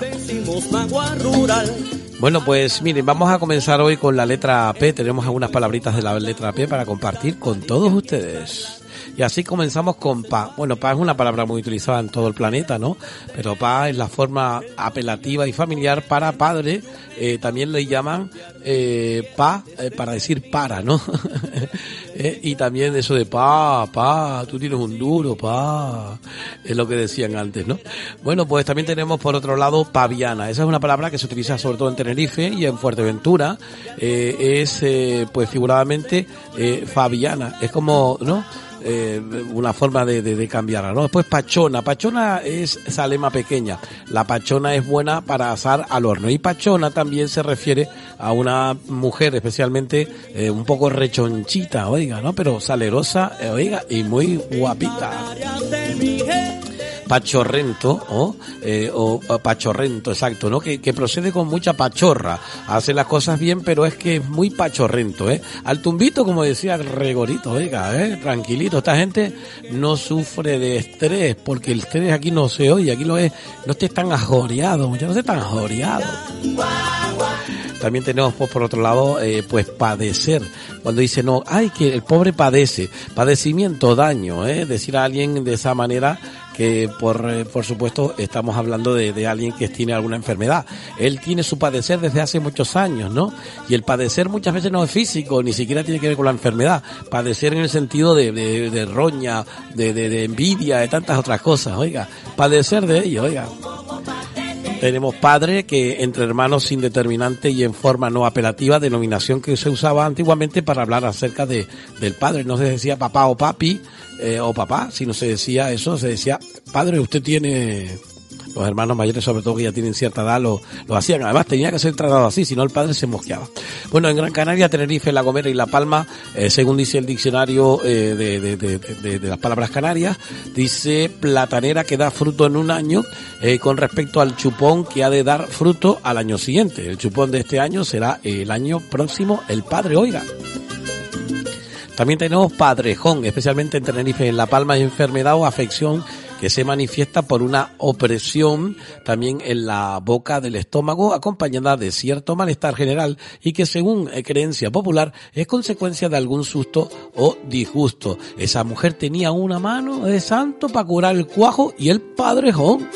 Bueno, pues miren, vamos a comenzar hoy con la letra P. Tenemos algunas palabritas de la letra P para compartir con todos ustedes. Y así comenzamos con pa. Bueno, pa es una palabra muy utilizada en todo el planeta, ¿no? Pero pa es la forma apelativa y familiar para padre. Eh, también le llaman eh, pa eh, para decir para, ¿no? eh, y también eso de pa, pa, tú tienes un duro, pa. Es lo que decían antes, ¿no? Bueno, pues también tenemos por otro lado paviana. Esa es una palabra que se utiliza sobre todo en Tenerife y en Fuerteventura. Eh, es, eh, pues figuradamente, eh, fabiana. Es como, ¿no?, Eh, una forma de, de, de cambiarla, ¿no? Después pachona. Pachona es salema pequeña. La pachona es buena para asar al horno. Y pachona también se refiere a una mujer especialmente eh, un poco rechonchita, oiga, ¿no? Pero salerosa, eh, oiga, y muy guapita. Pachorrento, ¿no? Eh, o pachorrento, exacto, ¿no? Que, que procede con mucha pachorra, hace las cosas bien, pero es que es muy pachorrento, ¿eh? Al tumbito, como decía Gregorito, oiga, ¿eh? Tranquilito, esta gente no sufre de estrés, porque el estrés aquí no se oye, aquí lo es, no estés tan ajoreado, muchachos, no estés tan ajoreado. También tenemos, pues, por otro lado, eh, pues padecer. Cuando dice, no, ay, que el pobre padece, padecimiento, daño, ¿eh? Decir a alguien de esa manera que, por, eh, por supuesto, estamos hablando de, de alguien que tiene alguna enfermedad. Él tiene su padecer desde hace muchos años, ¿no? Y el padecer muchas veces no es físico, ni siquiera tiene que ver con la enfermedad. Padecer en el sentido de, de, de roña, de, de, de envidia, de tantas otras cosas, oiga. Padecer de ello, oiga. Tenemos padre, que entre hermanos indeterminante y en forma no apelativa, denominación que se usaba antiguamente para hablar acerca de del padre. No se decía papá o papi eh, o papá, sino se decía eso, se decía padre, usted tiene... Los hermanos mayores, sobre todo que ya tienen cierta edad, lo, lo hacían. Además tenía que ser tratado así, si no el padre se mosqueaba. Bueno, en Gran Canaria, Tenerife, La Gomera y La Palma, eh, según dice el diccionario eh, de, de, de, de, de las palabras canarias, dice platanera que da fruto en un año, eh, con respecto al chupón que ha de dar fruto al año siguiente. El chupón de este año será el año próximo el padre, oiga. También tenemos padrejón, especialmente en Tenerife, en La Palma, es enfermedad o afección que se manifiesta por una opresión también en la boca del estómago, acompañada de cierto malestar general y que, según creencia popular, es consecuencia de algún susto o disgusto. Esa mujer tenía una mano de santo para curar el cuajo y el padrejón.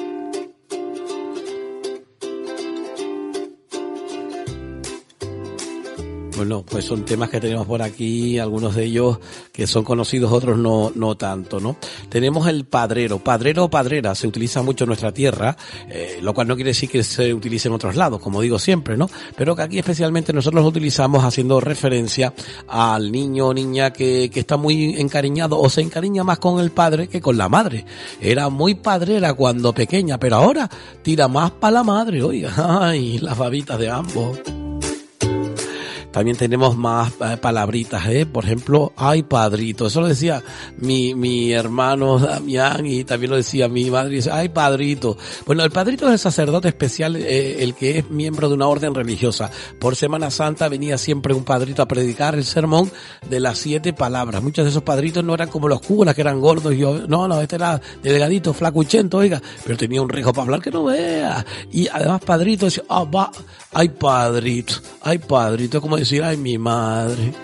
Bueno, pues son temas que tenemos por aquí, algunos de ellos que son conocidos, otros no no tanto, ¿no? Tenemos el padrero, padrero o padrera, se utiliza mucho en nuestra tierra, eh, lo cual no quiere decir que se utilice en otros lados, como digo siempre, ¿no? Pero que aquí especialmente nosotros lo utilizamos haciendo referencia al niño o niña que, que está muy encariñado o se encariña más con el padre que con la madre. Era muy padrera cuando pequeña, pero ahora tira más para la madre, oiga, ay, las babitas de ambos. También tenemos más eh, palabritas, ¿eh? Por ejemplo, ay padrito. Eso lo decía mi mi hermano Damián y también lo decía mi madre. Dice, ay padrito. Bueno, el padrito es el sacerdote especial, eh, el que es miembro de una orden religiosa. Por Semana Santa venía siempre un padrito a predicar el sermón de las siete palabras. Muchos de esos padritos no eran como los curas, que eran gordos. Y yo, no, no, este era delgadito, flacuchento, oiga. Pero tenía un riesgo para hablar que no vea. Y además padrito decía, ah, va, ay padrito, ay padrito, como decir, ay mi madre.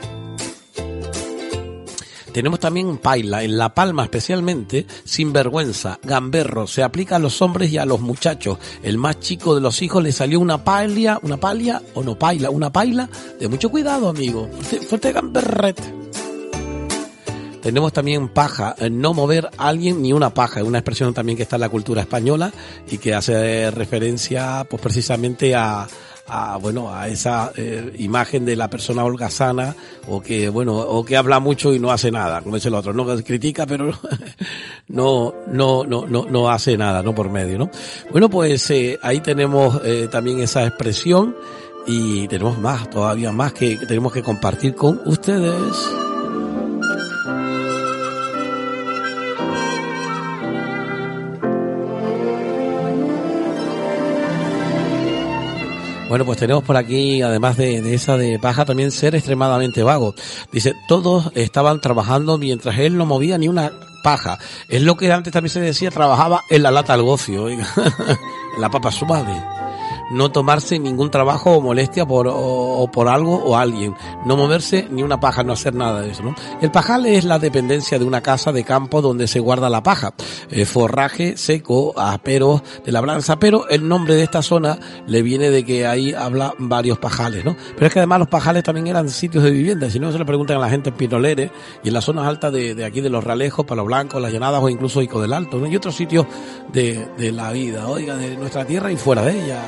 Tenemos también paila, en La Palma especialmente, sinvergüenza, gamberro, se aplica a los hombres y a los muchachos. El más chico de los hijos le salió una palia, una palia, o no paila, una paila, de mucho cuidado, amigo, fuerte, fuerte gamberrete. Tenemos también paja, no mover a alguien ni una paja, es una expresión también que está en la cultura española y que hace referencia pues precisamente a a bueno a esa eh, imagen de la persona holgazana o que bueno o que habla mucho y no hace nada, como dice el otro, no critica pero no no no no no hace nada, no por medio, ¿no? Bueno, pues eh, ahí tenemos eh, también esa expresión y tenemos más, todavía más que tenemos que compartir con ustedes. Bueno, pues tenemos por aquí, además de, de esa de paja, también ser extremadamente vago. Dice, todos estaban trabajando mientras él no movía ni una paja. Es lo que antes también se decía, trabajaba en la lata al gocio, oiga, en la papa suave. No tomarse ningún trabajo o molestia por, o, o por algo o alguien. No moverse ni una paja, no hacer nada de eso, ¿no? El pajal es la dependencia de una casa de campo donde se guarda la paja. Eh, forraje seco, aperos de labranza, pero el nombre de esta zona le viene de que ahí habla varios pajales, ¿no? Pero es que además los pajales también eran sitios de vivienda. Si no, se le preguntan a la gente en Pinoleres y en las zonas altas de, de aquí de Los Realejos, Palo Blanco, Las Llanadas o incluso Ico del Alto, ¿no? Y otros sitios de, de la vida, oiga, de nuestra tierra y fuera de ella.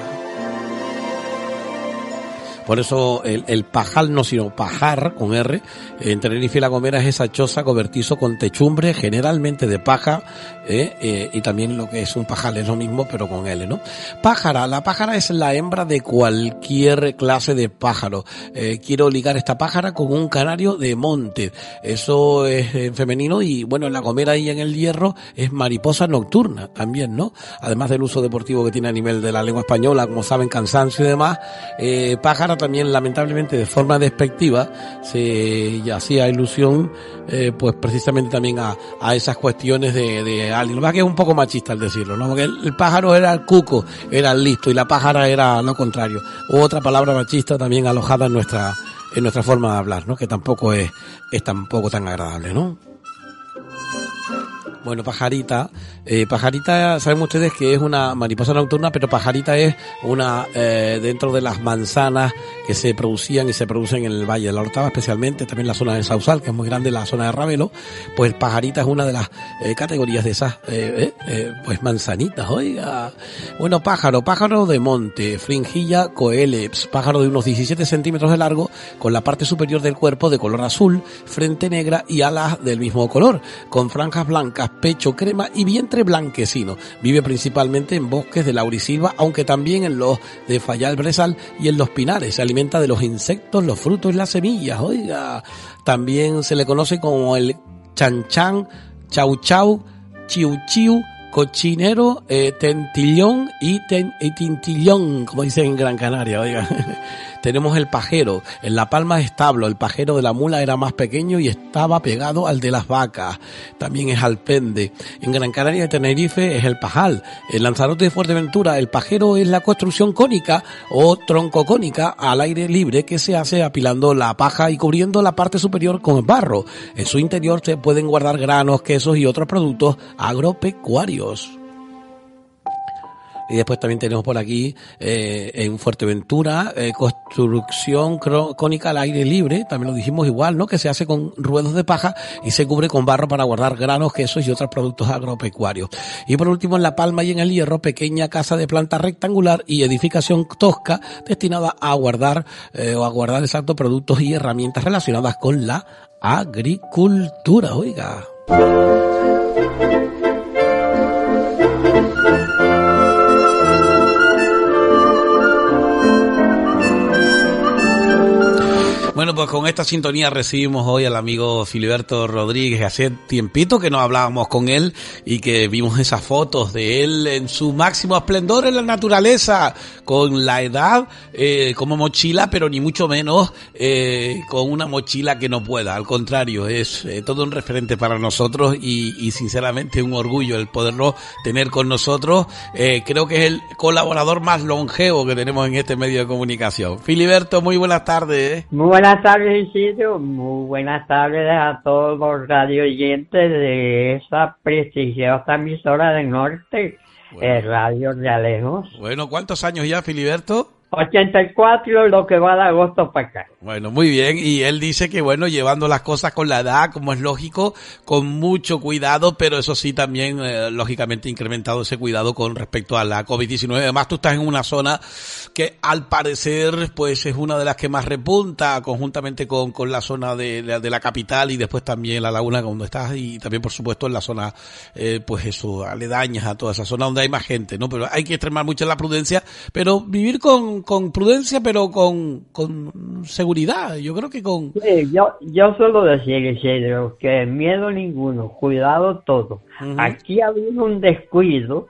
Por eso el, el pajal no, sino pajar, con R, en Tenerife y La Gomera es esa choza cobertizo con techumbre, generalmente de paja, eh, eh, y también lo que es un pajal es lo mismo, pero con L, ¿no? Pájara, la pájara es la hembra de cualquier clase de pájaro. Eh, quiero ligar esta pájara con un canario de monte. Eso es en femenino y, bueno, en La Gomera y en El Hierro es mariposa nocturna también, ¿no? Además del uso deportivo que tiene a nivel de la lengua española, como saben, cansancio y demás, eh, pájara también lamentablemente de forma despectiva se hacía ilusión eh, pues precisamente también a, a esas cuestiones de, de alguien. Lo que es un poco machista al decirlo, ¿no? Porque el, el pájaro era el cuco, era el listo y la pájara era lo contrario. Otra palabra machista también alojada en nuestra en nuestra forma de hablar, ¿no? Que tampoco es, es tampoco tan agradable, ¿no? Bueno, pajarita, eh, pajarita, saben ustedes que es una mariposa nocturna, pero pajarita es una, eh, dentro de las manzanas que se producían y se producen en el Valle de la Orotava, especialmente, también la zona de Sausal, que es muy grande, la zona de Ravelo, pues pajarita es una de las eh, categorías de esas, eh, eh, pues manzanitas, oiga. Bueno, pájaro, pájaro de monte, Fringilla coeleps, pájaro de unos diecisiete centímetros de largo, con la parte superior del cuerpo de color azul, frente negra y alas del mismo color, con franjas blancas, pecho crema y vientre blanquecino. Vive principalmente en bosques de laurisilva, aunque también en los de Fayal Brezal y en los pinares. Se alimenta de los insectos, los frutos y las semillas. Oiga, también se le conoce como el chanchan, chau chau, chiu chiu, cochinero, eh, tentillón y, ten, y tintillón, como dicen en Gran Canaria, oiga. Tenemos el pajero, en La Palma establo, el pajero de la mula era más pequeño y estaba pegado al de las vacas. También es alpende. En Gran Canaria de Tenerife es el pajal. En Lanzarote de Fuerteventura el pajero es la construcción cónica o troncocónica al aire libre que se hace apilando la paja y cubriendo la parte superior con barro. En su interior se pueden guardar granos, quesos y otros productos agropecuarios. Y después también tenemos por aquí, eh, en Fuerteventura, eh, construcción cónica al aire libre, también lo dijimos igual, ¿no? Que se hace con ruedos de paja y se cubre con barro para guardar granos, quesos y otros productos agropecuarios. Y por último, en La Palma y en El Hierro, pequeña casa de planta rectangular y edificación tosca destinada a guardar, eh, o a guardar exactos productos y herramientas relacionadas con la agricultura, oiga. Bueno, pues con esta sintonía recibimos hoy al amigo Filiberto Rodríguez. Hace tiempito que no hablábamos con él y que vimos esas fotos de él en su máximo esplendor en la naturaleza, con la edad eh, como mochila, pero ni mucho menos eh, con una mochila que no pueda. Al contrario, es eh, todo un referente para nosotros y, y sinceramente un orgullo el poderlo tener con nosotros. Eh, creo que es el colaborador más longevo que tenemos en este medio de comunicación. Filiberto, muy buenas tardes. Muy buenas tardes, Isidro. Muy buenas tardes a todos los radio oyentes de esa prestigiosa emisora del norte, bueno. El Radio Realejos. Bueno, ¿cuántos años ya, Filiberto? ochenta y cuatro, lo que va de agosto para acá. Bueno, muy bien. Y él dice que, bueno, llevando las cosas con la edad, como es lógico, con mucho cuidado, pero eso sí también, eh, lógicamente, incrementado ese cuidado con respecto a la COVID diecinueve. Además, tú estás en una zona que, al parecer, pues es una de las que más repunta, conjuntamente con, con la zona de, de, de la capital y después también la laguna donde estás y también, por supuesto, en la zona, eh, pues eso, aledañas a toda esa zona donde hay más gente, ¿no? Pero hay que extremar mucho la prudencia, pero vivir con con prudencia, pero con, con seguridad, yo creo que con... Sí, yo, yo suelo decir, Isidro, que miedo ninguno, cuidado todo. Uh-huh. Aquí ha habido un descuido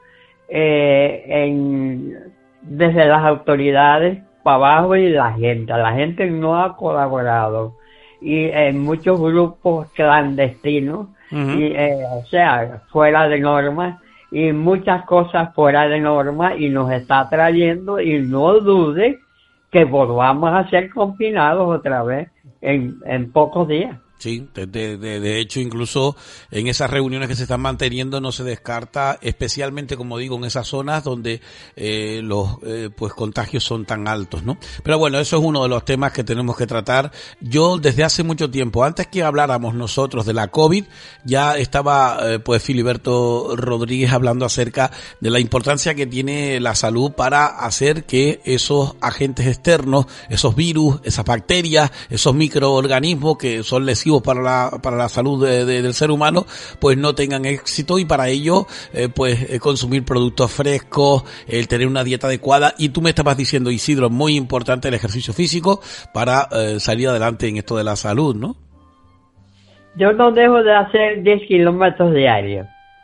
eh, en, desde las autoridades para abajo y la gente. La gente no ha colaborado y en muchos grupos clandestinos, uh-huh. y, eh, o sea, fuera de normas, y muchas cosas fuera de norma y nos está trayendo, y no dude que volvamos a ser confinados otra vez en, en pocos días. Sí, de, de, de hecho, incluso en esas reuniones que se están manteniendo no se descarta, especialmente, como digo, en esas zonas donde eh, los eh, pues contagios son tan altos, ¿no? Pero bueno, eso es uno de los temas que tenemos que tratar. Yo desde hace mucho tiempo, antes que habláramos nosotros de la COVID, ya estaba eh, pues Filiberto Rodríguez hablando acerca de la importancia que tiene la salud para hacer que esos agentes externos, esos virus, esas bacterias, esos microorganismos que son lesivos para la para la salud de, de, del ser humano, pues no tengan éxito, y para ello eh, pues eh, consumir productos frescos, el tener una dieta adecuada. Y tú me estabas diciendo, Isidro, muy importante el ejercicio físico para eh, salir adelante en esto de la salud, ¿no? Yo no dejo de hacer diez kilómetros diarios,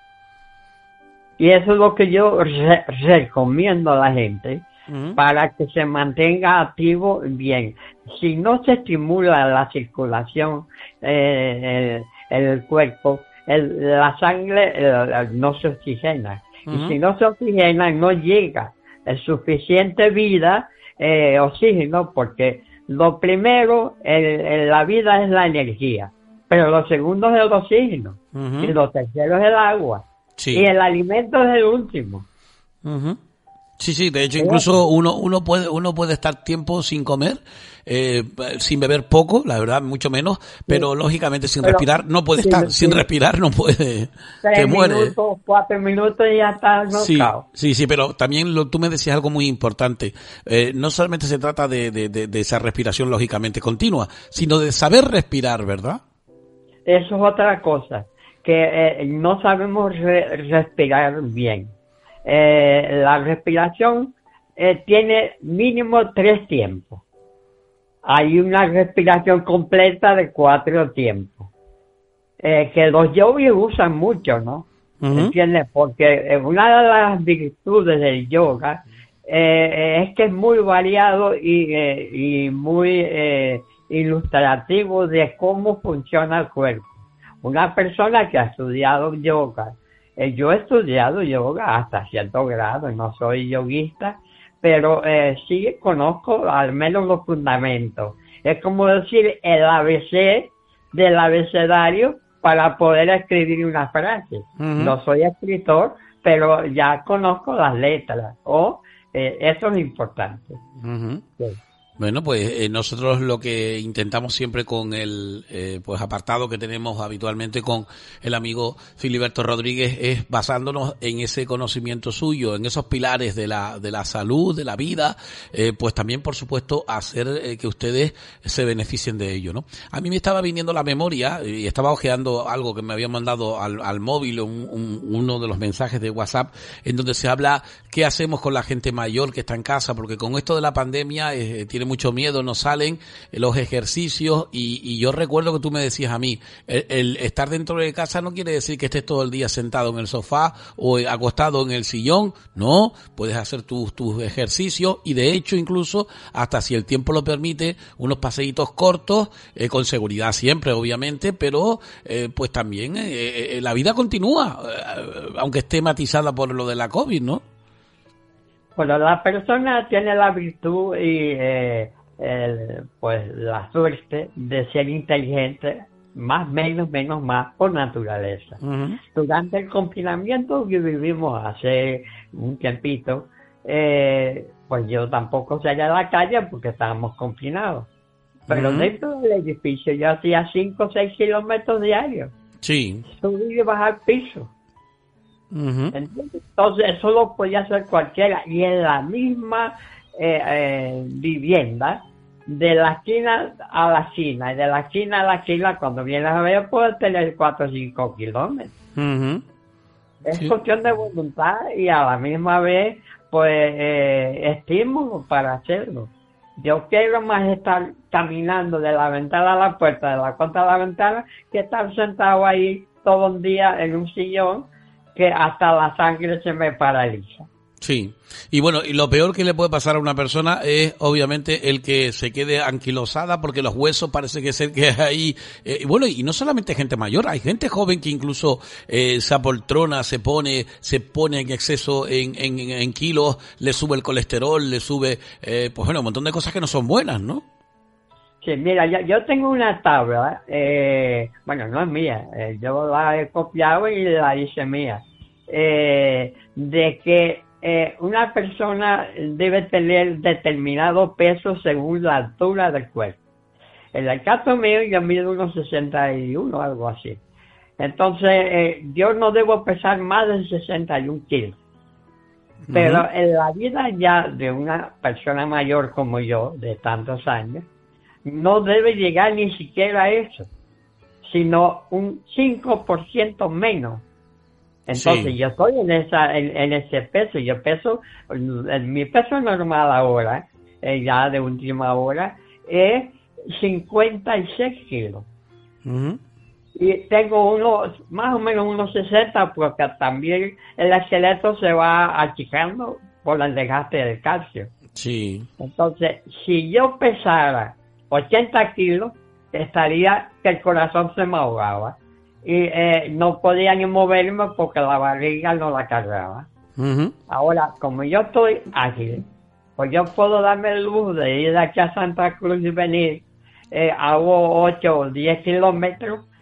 y eso es lo que yo re- recomiendo a la gente. Uh-huh. Para que se mantenga activo bien. Si no se estimula la circulación eh, el, el cuerpo, el, la sangre el, no se oxigena. Uh-huh. Y si no se oxigena, no llega el suficiente vida, eh, oxígeno, porque lo primero en la vida es la energía. pero lo segundo es el oxígeno, uh-huh. y lo tercero es el agua, sí. y el alimento es el último. Uh-huh. Sí, sí, de hecho incluso uno uno puede uno puede estar tiempo sin comer, eh, sin beber poco, la verdad, mucho menos, pero sí. lógicamente sin pero, respirar no puede sí, estar, sí. sin respirar no puede, Tres te muere. minutos, cuatro minutos y ya está sí, knockout. Sí, sí, pero también lo, tú me decías algo muy importante, eh, no solamente se trata de, de, de, de esa respiración lógicamente continua, sino de saber respirar, ¿verdad? Eso es otra cosa, que eh, no sabemos re- respirar bien. Eh, la respiración eh, tiene mínimo tres tiempos. Hay una respiración completa de cuatro tiempos, eh, que los yogis usan mucho, ¿no? Uh-huh. ¿Entiendes? Porque una de las virtudes del yoga eh, es que es muy variado y, eh, y muy eh, ilustrativo de cómo funciona el cuerpo. Una persona que ha estudiado yoga, Eh, yo he estudiado yoga hasta cierto grado, no soy yoguista, pero eh, sí conozco al menos los fundamentos. Es como decir el A B C del abecedario para poder escribir una frase. Uh-huh. No soy escritor, pero ya conozco las letras, o eh, eso es importante. Uh-huh. Sí. Bueno, pues eh, nosotros lo que intentamos siempre con el eh, pues apartado que tenemos habitualmente con el amigo Filiberto Rodríguez es basándonos en ese conocimiento suyo, en esos pilares de la de la salud, de la vida, eh, pues también por supuesto hacer eh, que ustedes se beneficien de ello, ¿no? A mí me estaba viniendo la memoria y estaba ojeando algo que me había mandado al, al móvil, un, un, uno de los mensajes de WhatsApp en donde se habla qué hacemos con la gente mayor que está en casa, porque con esto de la pandemia eh, tiene mucho miedo, no salen los ejercicios y, y yo recuerdo que tú me decías a mí, el, el estar dentro de casa no quiere decir que estés todo el día sentado en el sofá o acostado en el sillón, no, puedes hacer tus tus ejercicios y de hecho incluso hasta si el tiempo lo permite, unos paseitos cortos, eh, con seguridad siempre obviamente, pero eh, pues también eh, eh, la vida continúa, eh, aunque esté matizada por lo de la COVID, ¿no? Bueno, la persona tiene la virtud y eh, el, pues la suerte de ser inteligente, más, menos, menos, más, por naturaleza. Uh-huh. Durante el confinamiento que vivimos hace un tiempito, eh, pues yo tampoco salía a la calle porque estábamos confinados. Pero uh-huh. dentro del edificio yo hacía cinco o seis kilómetros diarios. Sí. Subir y bajar piso. Uh-huh. Entonces eso lo podía hacer cualquiera y en la misma eh, eh, vivienda, de la esquina a la esquina y de la esquina a la esquina, cuando vienes a ver puedes tener cuatro o cinco kilómetros. Uh-huh. Es sí. cuestión de voluntad y a la misma vez pues eh, estímulo para hacerlo. Yo quiero más estar caminando de la ventana a la puerta, de la puerta a la ventana, que estar sentado ahí todo un día en un sillón que hasta la sangre se me paraliza. Sí, y bueno, y lo peor que le puede pasar a una persona es obviamente el que se quede anquilosada porque los huesos parece que ser que ahí, eh, bueno, y no solamente gente mayor, hay gente joven que incluso eh, se apoltrona, se pone, se pone en exceso en, en, en kilos, le sube el colesterol, le sube, eh, pues bueno, un montón de cosas que no son buenas, ¿no? Sí, mira, yo, yo tengo una tabla, eh, bueno, no es mía, eh, yo la he copiado y la hice mía, eh, de que eh, una persona debe tener determinado peso según la altura del cuerpo. En el caso mío yo mido unos sesenta y uno, algo así. Entonces, eh, yo no debo pesar más de sesenta y un kilos. Pero uh-huh. en la vida ya de una persona mayor como yo, de tantos años, no debe llegar ni siquiera a eso, sino un cinco por ciento menos. Entonces sí. yo estoy en esa en, en ese peso, yo peso, en mi peso normal ahora, eh, ya de última hora, es cincuenta y seis kilos. Uh-huh. Y tengo unos, más o menos unos sesenta, porque también el esqueleto se va achicando por el desgaste del calcio. Sí. Entonces, si yo pesara ochenta kilos, estaría que el corazón se me ahogaba y eh, no podía ni moverme porque la barriga no la cargaba. Uh-huh. Ahora, como yo estoy ágil, pues yo puedo darme el lujo de ir de aquí a Santa Cruz y venir, eh, hago ocho o diez kilómetros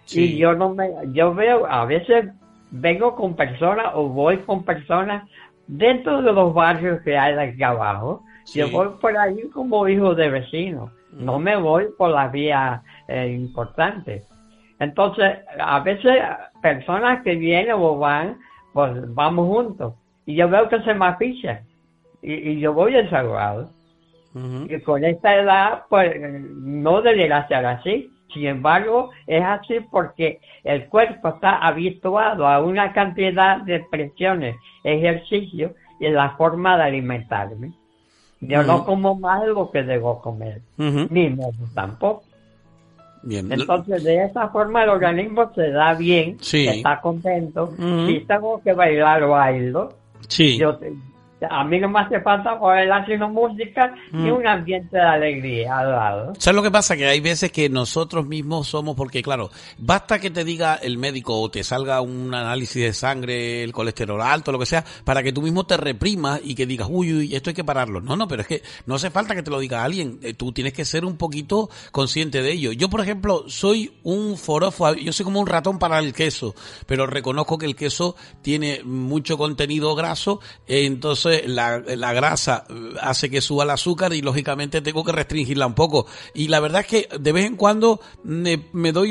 Sí. Y yo no me, yo veo, a veces vengo con personas o voy con personas dentro de los barrios que hay aquí abajo. Sí. Yo voy por ahí como hijo de vecino, no me voy por la vía eh, importante. Entonces, a veces personas que vienen o van, pues vamos juntos. Y yo veo que se me afichan. Y, y yo voy desahogado. Uh-huh. Y con esta edad, pues no debería ser así. Sin embargo, es así porque el cuerpo está habituado a una cantidad de presiones, ejercicios y la forma de alimentarme. Yo uh-huh. no como más de lo que debo comer, uh-huh. ni no tampoco. Bien. Entonces, de esa forma el organismo se da bien, sí. está contento. Uh-huh. Si tengo que bailar, bailo. Sí. Yo, a mí no me hace falta bailar sino música mm. y un ambiente de alegría al lado. ¿Sabes lo que pasa? Que hay veces que nosotros mismos somos, porque claro, basta que te diga el médico o te salga un análisis de sangre, el colesterol alto, lo que sea, para que tú mismo te reprimas y que digas, uy, uy, esto hay que pararlo. No, no, pero es que no hace falta que te lo diga alguien. Tú tienes que ser un poquito consciente de ello. Yo, por ejemplo, soy un forofo, yo soy como un ratón para el queso, pero reconozco que el queso tiene mucho contenido graso, entonces La, la grasa hace que suba el azúcar y lógicamente tengo que restringirla un poco. Y la verdad es que de vez en cuando me, me doy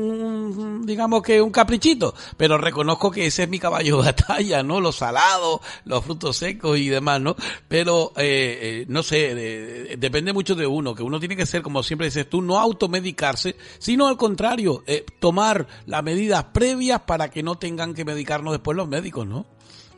un, digamos que un caprichito, pero reconozco que ese es mi caballo de batalla, ¿no? Los salados, los frutos secos y demás, ¿no? Pero, eh, eh, no sé, eh, depende mucho de uno, que uno tiene que ser, como siempre dices tú, no automedicarse, sino al contrario, eh, tomar las medidas previas para que no tengan que medicarnos después los médicos, ¿no?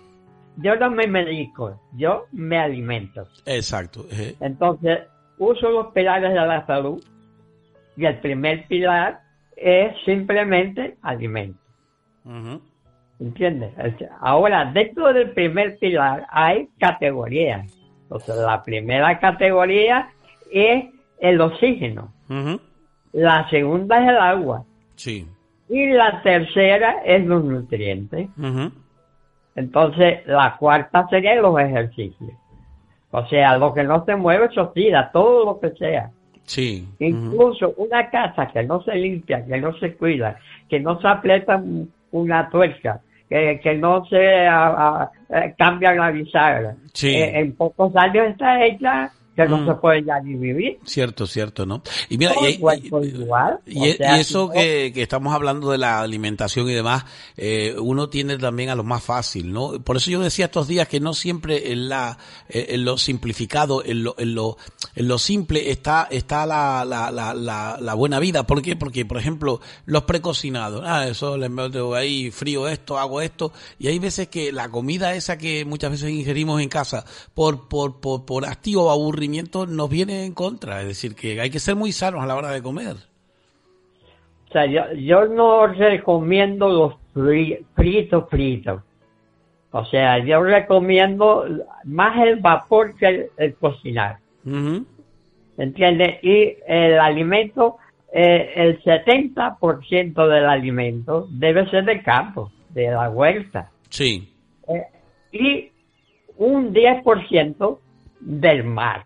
Yo no me medico, yo me alimento. Exacto. Eh. Entonces, uso los pilares de la salud y el primer pilar es simplemente alimento. Uh-huh. ¿Entiendes? Ahora, dentro del primer pilar hay categorías. Entonces, la primera categoría es el oxígeno. Uh-huh. La segunda es el agua. Sí. Y la tercera es los nutrientes. Uh-huh. Entonces, la cuarta sería los ejercicios. O sea, lo que no se mueve se oxida, todo lo que sea. Sí. Incluso uh-huh. una casa que no se limpia, que no se cuida, que no se aprieta una tuerca, que, que no se a, a, a, cambia la bisagra. Sí. Eh, en pocos años está hecha que no mm. se puede ya ni vivir. Cierto, cierto, ¿no? Y mira, no, y, y, igual, y, y, sea, y eso si que, que estamos hablando de la alimentación y demás, eh, uno tiene también a lo más fácil, ¿no? Por eso yo decía estos días que no siempre en la, en lo simplificado, en lo, en lo, en lo simple está, está la, la, la, la, la buena vida. ¿Por qué? Porque, por ejemplo, los precocinados, ah, eso les meto ahí frío esto, hago esto, y hay veces que la comida esa que muchas veces ingerimos en casa, por, por, por, por hastío o aburrimiento, nos viene en contra, es decir, que hay que ser muy sanos a la hora de comer. O sea, yo, yo no recomiendo los fri- fritos fritos. O sea, yo recomiendo más el vapor que el, el cocinar. Uh-huh. ¿Entiendes? Y el alimento, eh, el setenta por ciento del alimento debe ser de campo, de la huerta. Sí. Eh, y un diez por ciento del mar.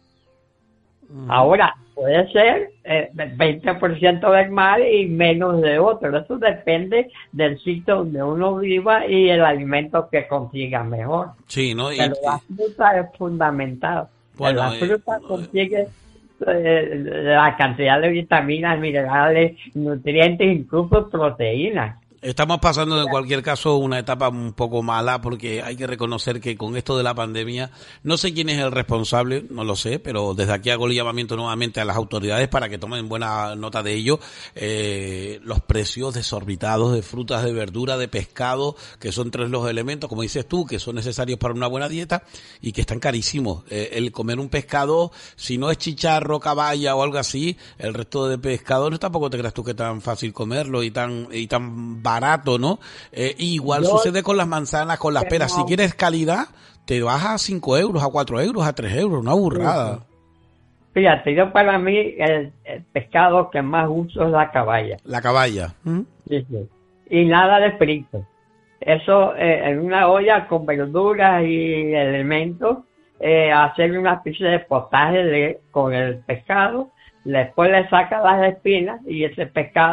Ahora, puede ser eh, veinte por ciento del mar y menos de otro. Eso depende del sitio donde uno viva y el alimento que consiga mejor. Sí, ¿no? Y, Pero la fruta es fundamental. Bueno, la fruta eh, consigue eh, la cantidad de vitaminas, minerales, nutrientes, incluso proteínas. Estamos pasando en cualquier caso una etapa un poco mala porque hay que reconocer que con esto de la pandemia, no sé quién es el responsable, no lo sé, pero desde aquí hago el llamamiento nuevamente a las autoridades para que tomen buena nota de ello. Eh, los precios desorbitados de frutas, de verduras, de pescado, que son tres los elementos, como dices tú, que son necesarios para una buena dieta y que están carísimos. Eh, el comer un pescado, si no es chicharro, caballa o algo así, el resto de pescadores tampoco te creas tú que es tan fácil comerlo y tan, y tan barato, ¿no? Eh, igual yo, sucede con las manzanas, con las peras. No. Si quieres calidad, te vas a cinco euros, a cuatro euros, a tres euros, una burrada. Fíjate, yo para mí el, el pescado que más uso es la caballa. La caballa. ¿Mm? Sí, sí. Y nada de frito. Eso eh, en una olla con verduras y elementos, eh, hacer una especie de potaje de, con el pescado, después le saca las espinas y ese pescado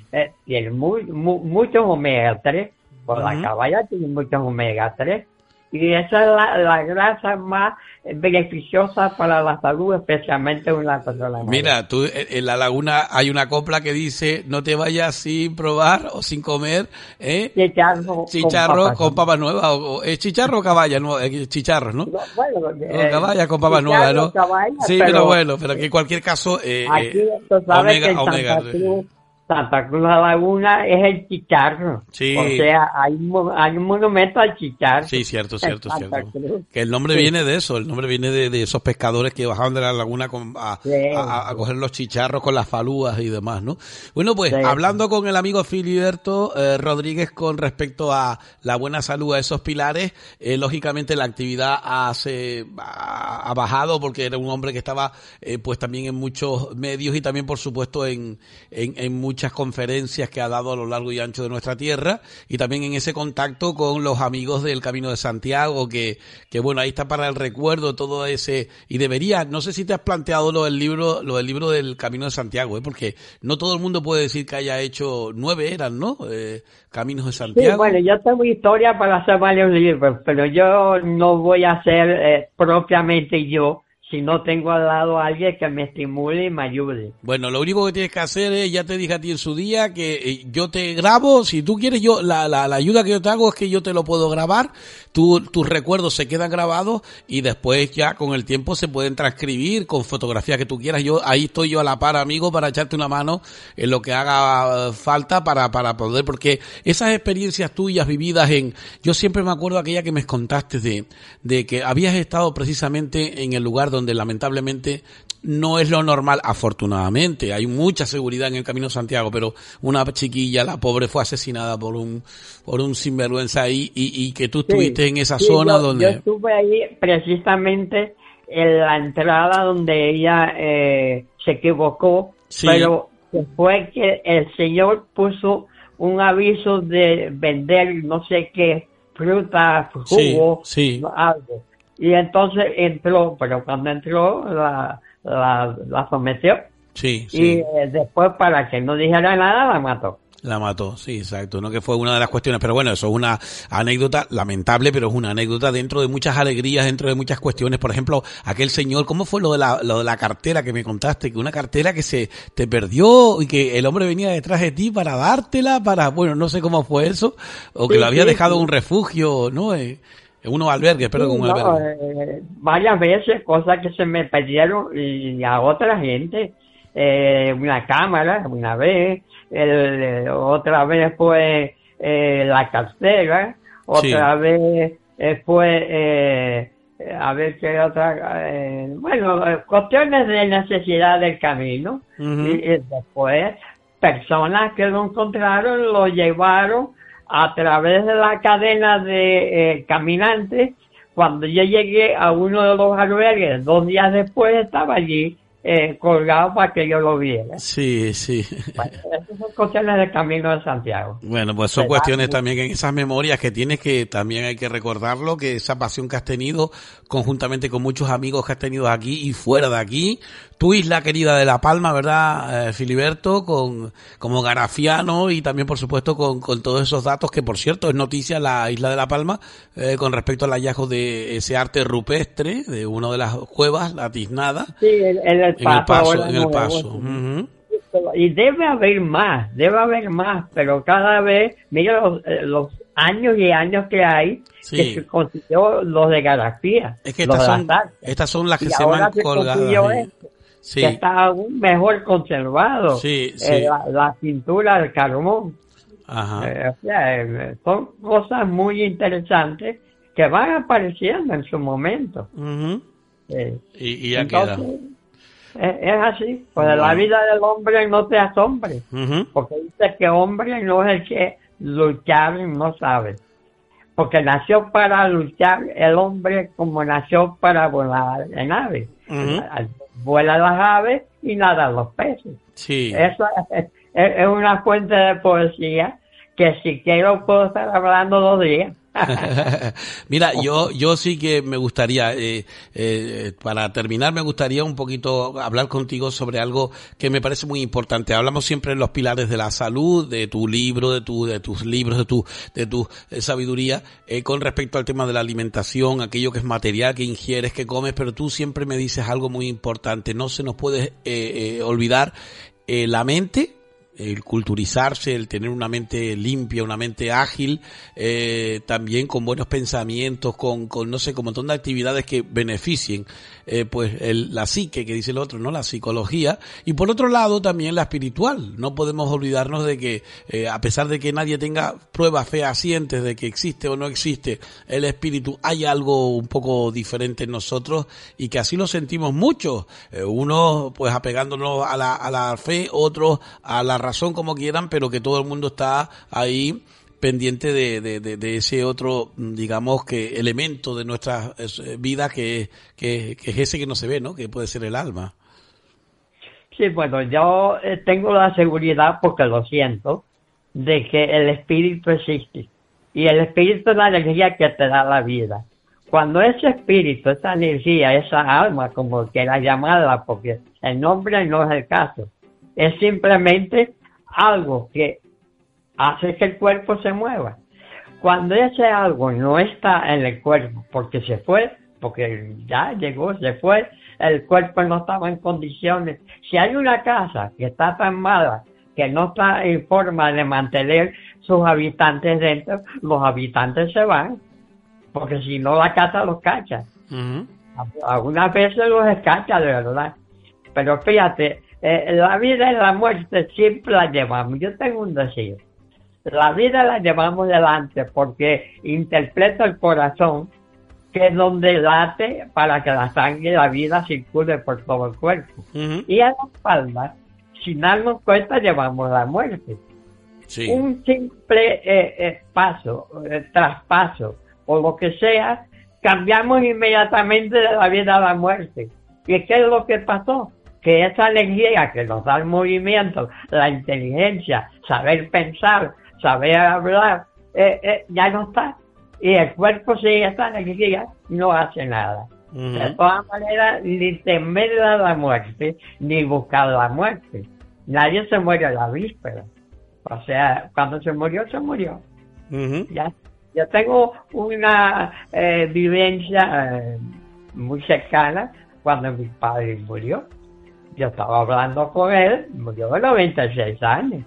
eh, tiene muy, mu- muchos omega tres, por Ujú. la caballa tiene muchos omega tres, y esa es la, la grasa más beneficiosa para la salud, especialmente una persona mayor. Mira, tú en en la laguna hay una copla que dice no te vayas sin probar o sin comer ¿eh? Chicharro, chicharro con papas, con papas nuevas o, o- ¿es chicharro o caballa? No, eh, chicharros, ¿no? no, bueno, O eh, caballa con papas chicharro, nuevas, ¿no? caballa, Sí, pero, pero bueno, pero que en cualquier caso eh, aquí eh, tú sabes omega, que en omega. Santa Cruz, Santa Cruz la Laguna es el chicharro. Sí. O sea, hay un, mo- hay un monumento al chicharro. Sí, cierto, cierto, en Santa cierto. Cruz. Que el nombre Sí. viene de eso, el nombre viene de, de esos pescadores que bajaban de la laguna con, a, Sí. a, a coger los chicharros con las falúas y demás, ¿no? Bueno, pues Sí. hablando con el amigo Filiberto eh, Rodríguez con respecto a la buena salud, a esos pilares, eh, lógicamente la actividad hace, ha, ha bajado porque era un hombre que estaba eh, pues también en muchos medios y también por supuesto en, en, en muchas conferencias que ha dado a lo largo y ancho de nuestra tierra y también en ese contacto con los amigos del Camino de Santiago que, que bueno, ahí está para el recuerdo todo ese, y debería, no sé si te has planteado lo del libro, lo del libro del Camino de Santiago, ¿eh? Porque no todo el mundo puede decir que haya hecho nueve eran, ¿no? Eh, Caminos de Sí, Santiago. bueno, yo tengo historia para hacer varios libros, pero yo no voy a hacer eh, propiamente yo, si no tengo al lado a alguien que me estimule y me ayude. Bueno, lo único que tienes que hacer es, ya te dije a ti en su día, que eh, yo te grabo, si tú quieres, yo la, la, la ayuda que yo te hago es que yo te lo puedo grabar, tú, tus recuerdos se quedan grabados y después ya con el tiempo se pueden transcribir con fotografías que tú quieras. Yo ahí estoy yo a la par, amigo, para echarte una mano en lo que haga eh, falta para, para poder, porque esas experiencias tuyas vividas en, yo siempre me acuerdo aquella que me contaste de, de que habías estado precisamente en el lugar donde lamentablemente no es lo normal, afortunadamente, hay mucha seguridad en el Camino de Santiago, pero una chiquilla, la pobre, fue asesinada por un por un sinvergüenza ahí y, y que tú estuviste Sí, en esa sí, zona yo, donde... yo estuve ahí precisamente en la entrada donde ella eh, se equivocó, Sí. pero fue que el señor puso un aviso de vender no sé qué, fruta, jugo, Sí, sí. algo. Y entonces entró, pero cuando entró la, la, la sometió Sí, y sí. eh, después para que no dijera nada la mató. La mató, sí, exacto, no que fue una de las cuestiones, pero bueno, eso es una anécdota lamentable, pero es una anécdota dentro de muchas alegrías, dentro de muchas cuestiones. Por ejemplo, aquel señor, ¿cómo fue lo de la, lo de la cartera que me contaste? Que una cartera que se te perdió y que el hombre venía detrás de ti para dártela, para, bueno, no sé cómo fue eso, o que Sí, lo había sí, dejado en sí. un refugio, ¿no? Eh, en unos albergues, pero Sí, en un no, albergue. eh, varias veces, cosas que se me perdieron y a otra gente, eh, una cámara, una vez, el, eh, otra vez fue eh, la cartera, otra Sí. vez eh, fue, eh, a ver qué otra, eh, bueno, eh, cuestiones de necesidad del camino, Ujú. y, y después personas que lo encontraron lo llevaron a través de la cadena de eh, caminantes. Cuando yo llegué a uno de los albergues, dos días después estaba allí eh, colgado para que yo lo viera. Sí, sí. Bueno, esas son cuestiones del Camino de Santiago. Bueno, pues son ¿Verdad? cuestiones también en esas memorias que tienes, que también hay que recordarlo, que esa pasión que has tenido conjuntamente con muchos amigos que has tenido aquí y fuera de aquí, tu isla querida de La Palma, ¿verdad, eh, Filiberto? Con, como garafiano y también, por supuesto, con, con todos esos datos que, por cierto, es noticia la isla de La Palma eh, con respecto al hallazgo de ese arte rupestre de una de las cuevas, la tiznada, Sí, en, en el en el paso. paso, ahora en el nuevo, paso. sí. Ujú. Y debe haber más, debe haber más, pero cada vez, mira los, eh, los años y años que hay, Sí. que se consiguió los de Garafía. Es que los estas de son, las artes. estas son las que Y se ahora van se colgadas consiguió ahí. esto, Sí, que está aún mejor conservado. Sí, Eh, sí. la, la pintura del carbón. ajá. Eh, o sea, eh, son cosas muy interesantes que van apareciendo en su momento. Ujú. Eh, Y, y ya entonces, queda. es, es así. Pues la Bueno. vida del hombre no te asombre. Ujú. Porque dice que hombre no es el que luchar no sabe. Porque nació para luchar el hombre como nació para volar en ave. Ujú. Vuelan las aves y nadan los peces. Sí. Eso es, es- es una fuente de poesía que si quiero puedo estar hablando dos días. Mira, yo yo sí que me gustaría, eh, eh, para terminar, me gustaría un poquito hablar contigo sobre algo que me parece muy importante. Hablamos siempre de los pilares de la salud, de tu libro, de tu de tus libros, de tu de tu eh, sabiduría, eh, con respecto al tema de la alimentación, aquello que es material, que ingieres, que comes, pero tú siempre me dices algo muy importante. No se nos puede eh, eh, olvidar eh, la mente, el culturizarse, el tener una mente limpia, una mente ágil, eh, también con buenos pensamientos, con, con no sé, con un montón de actividades que beneficien, eh, pues el, la psique, que dice el otro, ¿no? La psicología. Y por otro lado también la espiritual. No podemos olvidarnos de que, eh, a pesar de que nadie tenga pruebas fehacientes de que existe o no existe el espíritu, hay algo un poco diferente en nosotros y que así lo sentimos mucho. Eh, unos pues apegándonos a la, a la fe, otros a la razón, como quieran, pero que todo el mundo está ahí pendiente de, de, de, de ese otro, digamos, que elemento de nuestra vida que, que, que es ese que no se ve, ¿no? Que puede ser el alma. Sí, bueno, yo tengo la seguridad, porque lo siento, de que el espíritu existe. Y el espíritu es la energía que te da la vida. Cuando ese espíritu, esa energía, esa alma, como quieras llamarla, porque el nombre no es el caso, es simplemente algo que hace que el cuerpo se mueva. Cuando ese algo no está en el cuerpo, porque se fue, porque ya llegó, se fue, el cuerpo no estaba en condiciones. Si hay una casa que está tan mala, que no está en forma de mantener sus habitantes dentro, los habitantes se van, porque si no la casa los cacha. Uh-huh. Algunas veces los escacha, de verdad. Pero fíjate, Eh, la vida y la muerte siempre la llevamos. Yo tengo un decir. La vida la llevamos delante porque interpreta el corazón, que es donde late para que la sangre y la vida circule por todo el cuerpo. Uh-huh. Y a la espalda, sin darnos cuenta, llevamos la muerte. Sí. Un simple eh, eh, paso, eh, traspaso, o lo que sea, cambiamos inmediatamente de la vida a la muerte. ¿Y qué es lo que pasó? Que esa energía que nos da el movimiento, la inteligencia, saber pensar, saber hablar, eh, eh, ya no está. Y el cuerpo sin esa energía no hace nada. Uh-huh. De todas maneras, ni temer a la muerte, ni buscar la muerte. Nadie se muere a la víspera. O sea, cuando se murió, se murió. Uh-huh. Ya, yo tengo una eh, vivencia eh, muy cercana cuando mi padre murió. Yo estaba hablando con él, murió de noventa y seis años.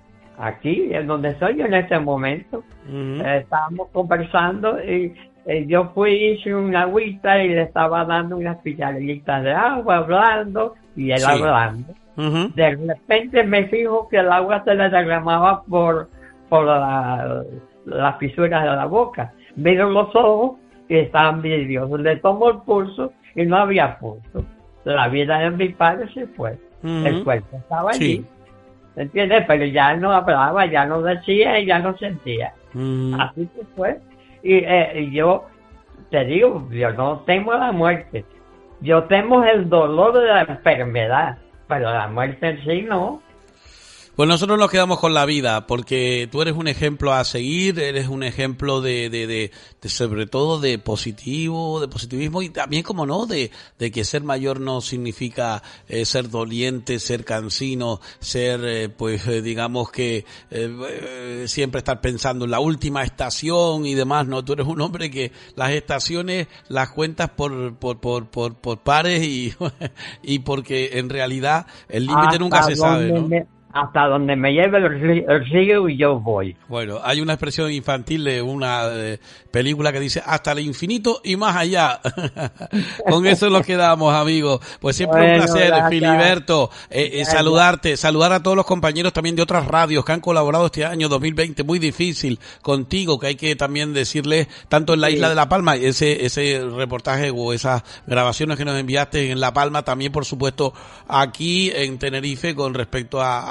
Aquí, en donde estoy yo en este momento, uh-huh. eh, estábamos conversando y eh, yo fui, hice una agüita y le estaba dando unas picharditas de agua, hablando, y él sí. hablando. Uh-huh. De repente me fijo que el agua se le derramaba por, por la, las fisuras de la boca. Miro los ojos y estaban vidriosos. Le tomo el pulso y no había pulso. La vida de mi padre se fue. Uh-huh. El cuerpo estaba sí. allí. ¿Entiendes? Pero ya no hablaba, ya no decía y ya no sentía. Uh-huh. Así que fue. Y eh, yo te digo, yo no temo la muerte. Yo temo el dolor de la enfermedad. Pero la muerte en sí no. Pues nosotros nos quedamos con la vida, porque tú eres un ejemplo a seguir, eres un ejemplo de, de, de, de sobre todo de positivo, de positivismo y también, como no, de, de que ser mayor no significa eh, ser doliente, ser cansino, ser, eh, pues, eh, digamos que eh, eh, siempre estar pensando en la última estación y demás, ¿no? Tú eres un hombre que las estaciones las cuentas por, por, por, por, por pares y, y porque en realidad el límite nunca se sabe, ¿no? Me... Hasta donde me lleve el río, el río y yo voy. Bueno, hay una expresión infantil de una eh, película que dice hasta el infinito y más allá. Con eso nos quedamos, amigos. Pues siempre bueno, un placer, gracias. Filiberto, eh, eh, saludarte, saludar a todos los compañeros también de otras radios que han colaborado este año dos mil veinte, muy difícil contigo, que hay que también decirles, tanto en la sí. isla de La Palma, ese ese reportaje o esas grabaciones que nos enviaste en La Palma, también por supuesto aquí en Tenerife con respecto a, a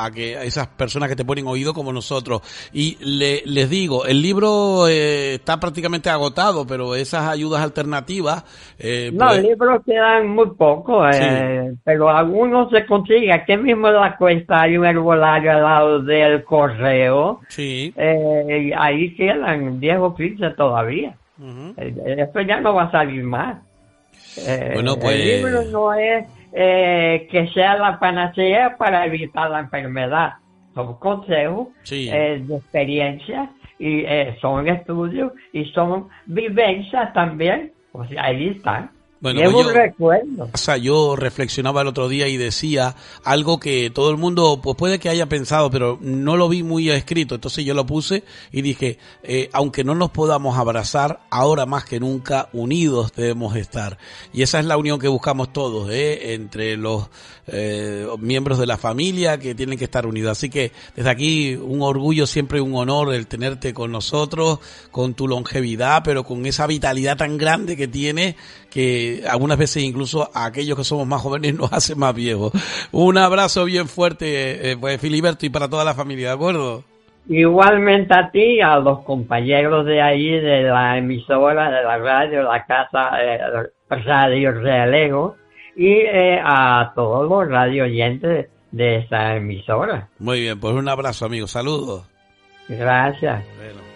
a que a esas personas que te ponen oído como nosotros. Y le, les digo, el libro eh, está prácticamente agotado, pero esas ayudas alternativas... Eh, no, pues... libros quedan muy pocos, eh, sí. Pero algunos se consiguen. Aquí mismo en la cuesta hay un herbolario al lado del correo. Sí. Eh, ahí quedan diez o quince todavía. Uh-huh. Esto ya no va a salir más. Eh, bueno, pues... El libro no es eh, que sea la panacea para evitar la enfermedad. Son consejos sí. eh, de experiencia y eh, son estudios y son vivencias también. O sea, ahí están. Bueno, Llevo pues yo, un recuerdo. O sea, yo reflexionaba el otro día y decía algo que todo el mundo pues puede que haya pensado, pero no lo vi muy escrito. Entonces yo lo puse y dije, eh, aunque no nos podamos abrazar, ahora más que nunca unidos debemos estar. Y esa es la unión que buscamos todos, ¿eh? Entre los eh, miembros de la familia que tienen que estar unidos. Así que desde aquí un orgullo, siempre un honor el tenerte con nosotros, con tu longevidad, pero con esa vitalidad tan grande que tienes, que algunas veces incluso a aquellos que somos más jóvenes nos hace más viejos. Un abrazo bien fuerte, eh, pues Filiberto, y para toda la familia, ¿de acuerdo? Igualmente a ti, a los compañeros de ahí, de la emisora, de la radio, la casa eh, Radio Realejos, y eh, a todos los radio oyentes de esa emisora. Muy bien, pues un abrazo, amigo, saludos. Gracias. Bueno.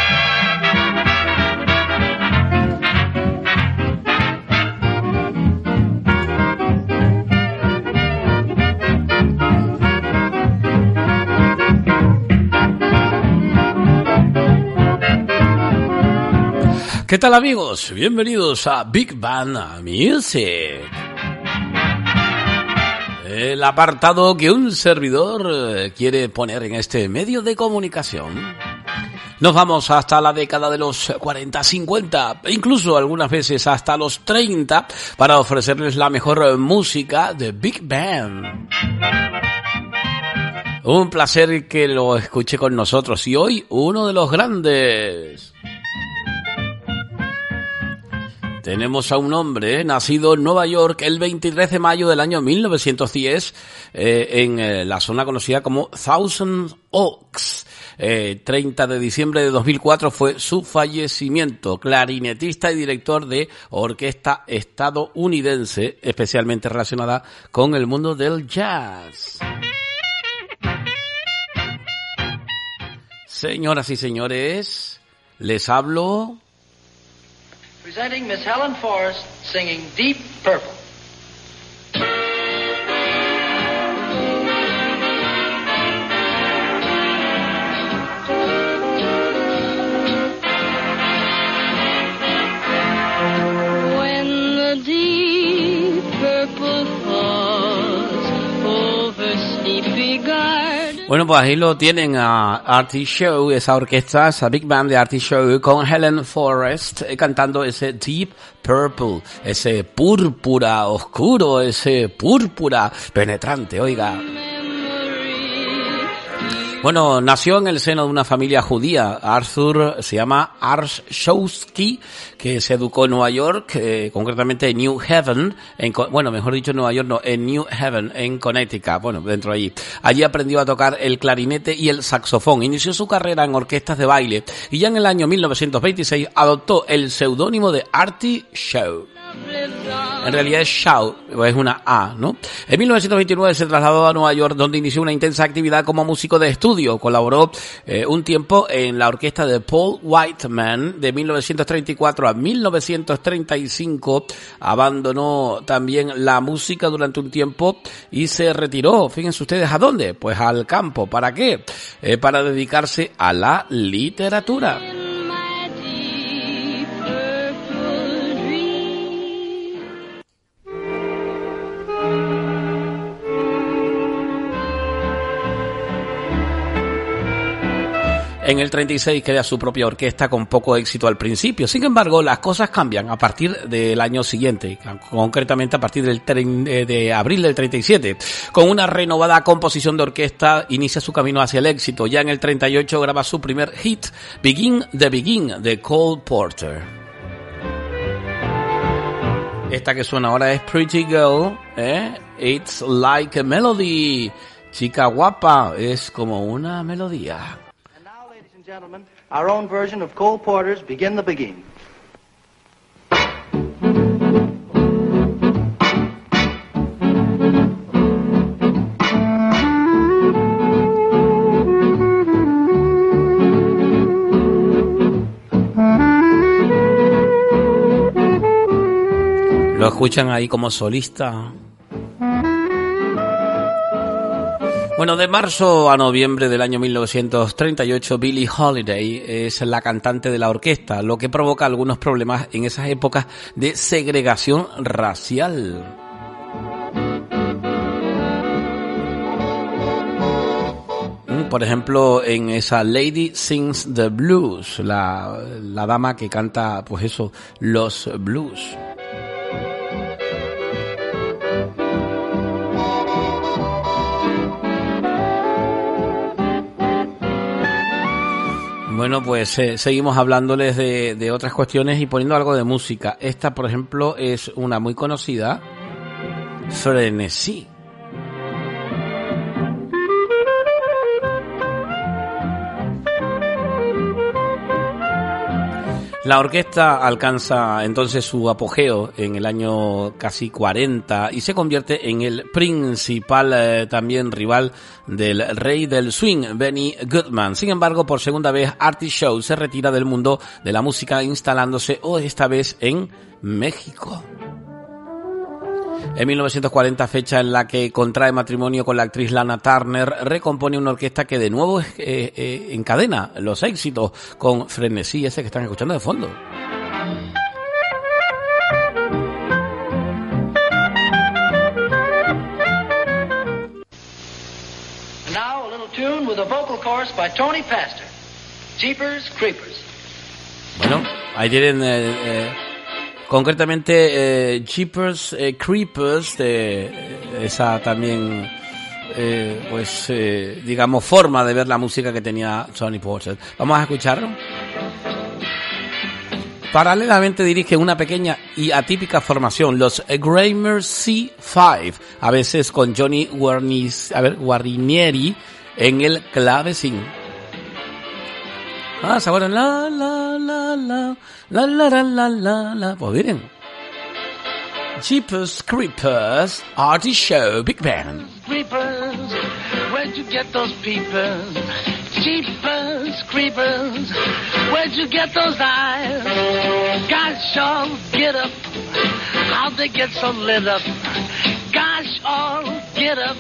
¿Qué tal, amigos? Bienvenidos a Big Band Music. El apartado que un servidor quiere poner en este medio de comunicación. Nos vamos hasta la década de los cuarenta, cincuenta, incluso algunas veces hasta los treinta, para ofrecerles la mejor música de Big Band. Un placer que lo escuche con nosotros, y hoy uno de los grandes. Tenemos a un hombre nacido en Nueva York el veintitrés de mayo del año mil novecientos diez, eh, en eh, la zona conocida como Thousand Oaks. Eh, treinta de diciembre de dos mil cuatro fue su fallecimiento. Clarinetista y director de orquesta estadounidense, especialmente relacionada con el mundo del jazz. Señoras y señores, les hablo... Presenting Miss Helen Forrest singing Deep Purple. When the deep purple falls over sleepy garden. Bueno, pues ahí lo tienen a Artie Shaw, esa orquesta, esa big band de Artie Shaw con Helen Forrest eh, cantando ese Deep Purple, ese púrpura oscuro, ese púrpura penetrante, oiga. Bueno, nació en el seno de una familia judía. Arthur se llama Arshowski, que se educó en Nueva York, eh, concretamente en New Haven, en, bueno, mejor dicho en Nueva York, no, en New Haven, en Connecticut, bueno, dentro de allí. Allí aprendió a tocar el clarinete y el saxofón. Inició su carrera en orquestas de baile y ya en el año mil novecientos veintiséis adoptó el seudónimo de Artie Shaw. En realidad es Shaw, es una A, ¿no? En mil novecientos veintinueve se trasladó a Nueva York, donde inició una intensa actividad como músico de estudio. Colaboró eh, un tiempo en la orquesta de Paul Whiteman de mil novecientos treinta y cuatro a mil novecientos treinta y cinco. Abandonó también la música durante un tiempo y se retiró. Fíjense ustedes, ¿a dónde? Pues al campo. ¿Para qué? Eh, para dedicarse a la literatura. En el treinta y seis crea su propia orquesta con poco éxito al principio. Sin embargo, las cosas cambian a partir del año siguiente, concretamente a partir del tre- de abril del treinta y siete. Con una renovada composición de orquesta, inicia su camino hacia el éxito. Ya en el treinta y ocho graba su primer hit, Begin the Begin, de Cole Porter. Esta que suena ahora es Pretty Girl, ¿eh? It's Like a Melody. Chica guapa es como una melodía. And now, ladies and gentlemen, our own version of Cole Porter's Begin the Begin. Lo escuchan ahí como solista. Bueno, de marzo a noviembre del año mil novecientos treinta y ocho, Billie Holiday es la cantante de la orquesta, lo que provoca algunos problemas en esas épocas de segregación racial. Por ejemplo, en esa Lady Sings the Blues, la, la dama que canta, pues eso, los blues. Bueno, pues eh, seguimos hablándoles de, de otras cuestiones y poniendo algo de música. Esta, por ejemplo, es una muy conocida, Frenesí. La orquesta alcanza entonces su apogeo en el año casi cuarenta y se convierte en el principal eh, también rival del rey del swing, Benny Goodman. Sin embargo, por segunda vez, Artie Shaw se retira del mundo de la música instalándose, o esta vez en México. En mil novecientos cuarenta, fecha en la que contrae matrimonio con la actriz Lana Turner, recompone una orquesta que de nuevo eh, eh, encadena los éxitos con Frenesí, ese que están escuchando de fondo. And now a little tune with a vocal chorus by Tony Pastor. Jeepers Creepers. Bueno, ahí tienen... Eh, eh, concretamente eh, Jeepers eh, Creepers, de eh, esa también eh, pues eh, digamos forma de ver la música que tenía Tony Porter. Vamos a escucharlo. Paralelamente dirige una pequeña y atípica formación, los Gramercy Five, a veces con Johnny Guarnis, a ver, Guarnieri en el clavecín. Ah, ¿se acuerdan? La, la, la, la, la, la, la, la, la, la. Pues miren. Jeepers Creepers, Artie Shaw, Big Band. Creepers, where'd you get those peepers? Jeepers Creepers, where'd you get those eyes? Gosh, all get up, how'd they get so lit up? Gosh, all get up.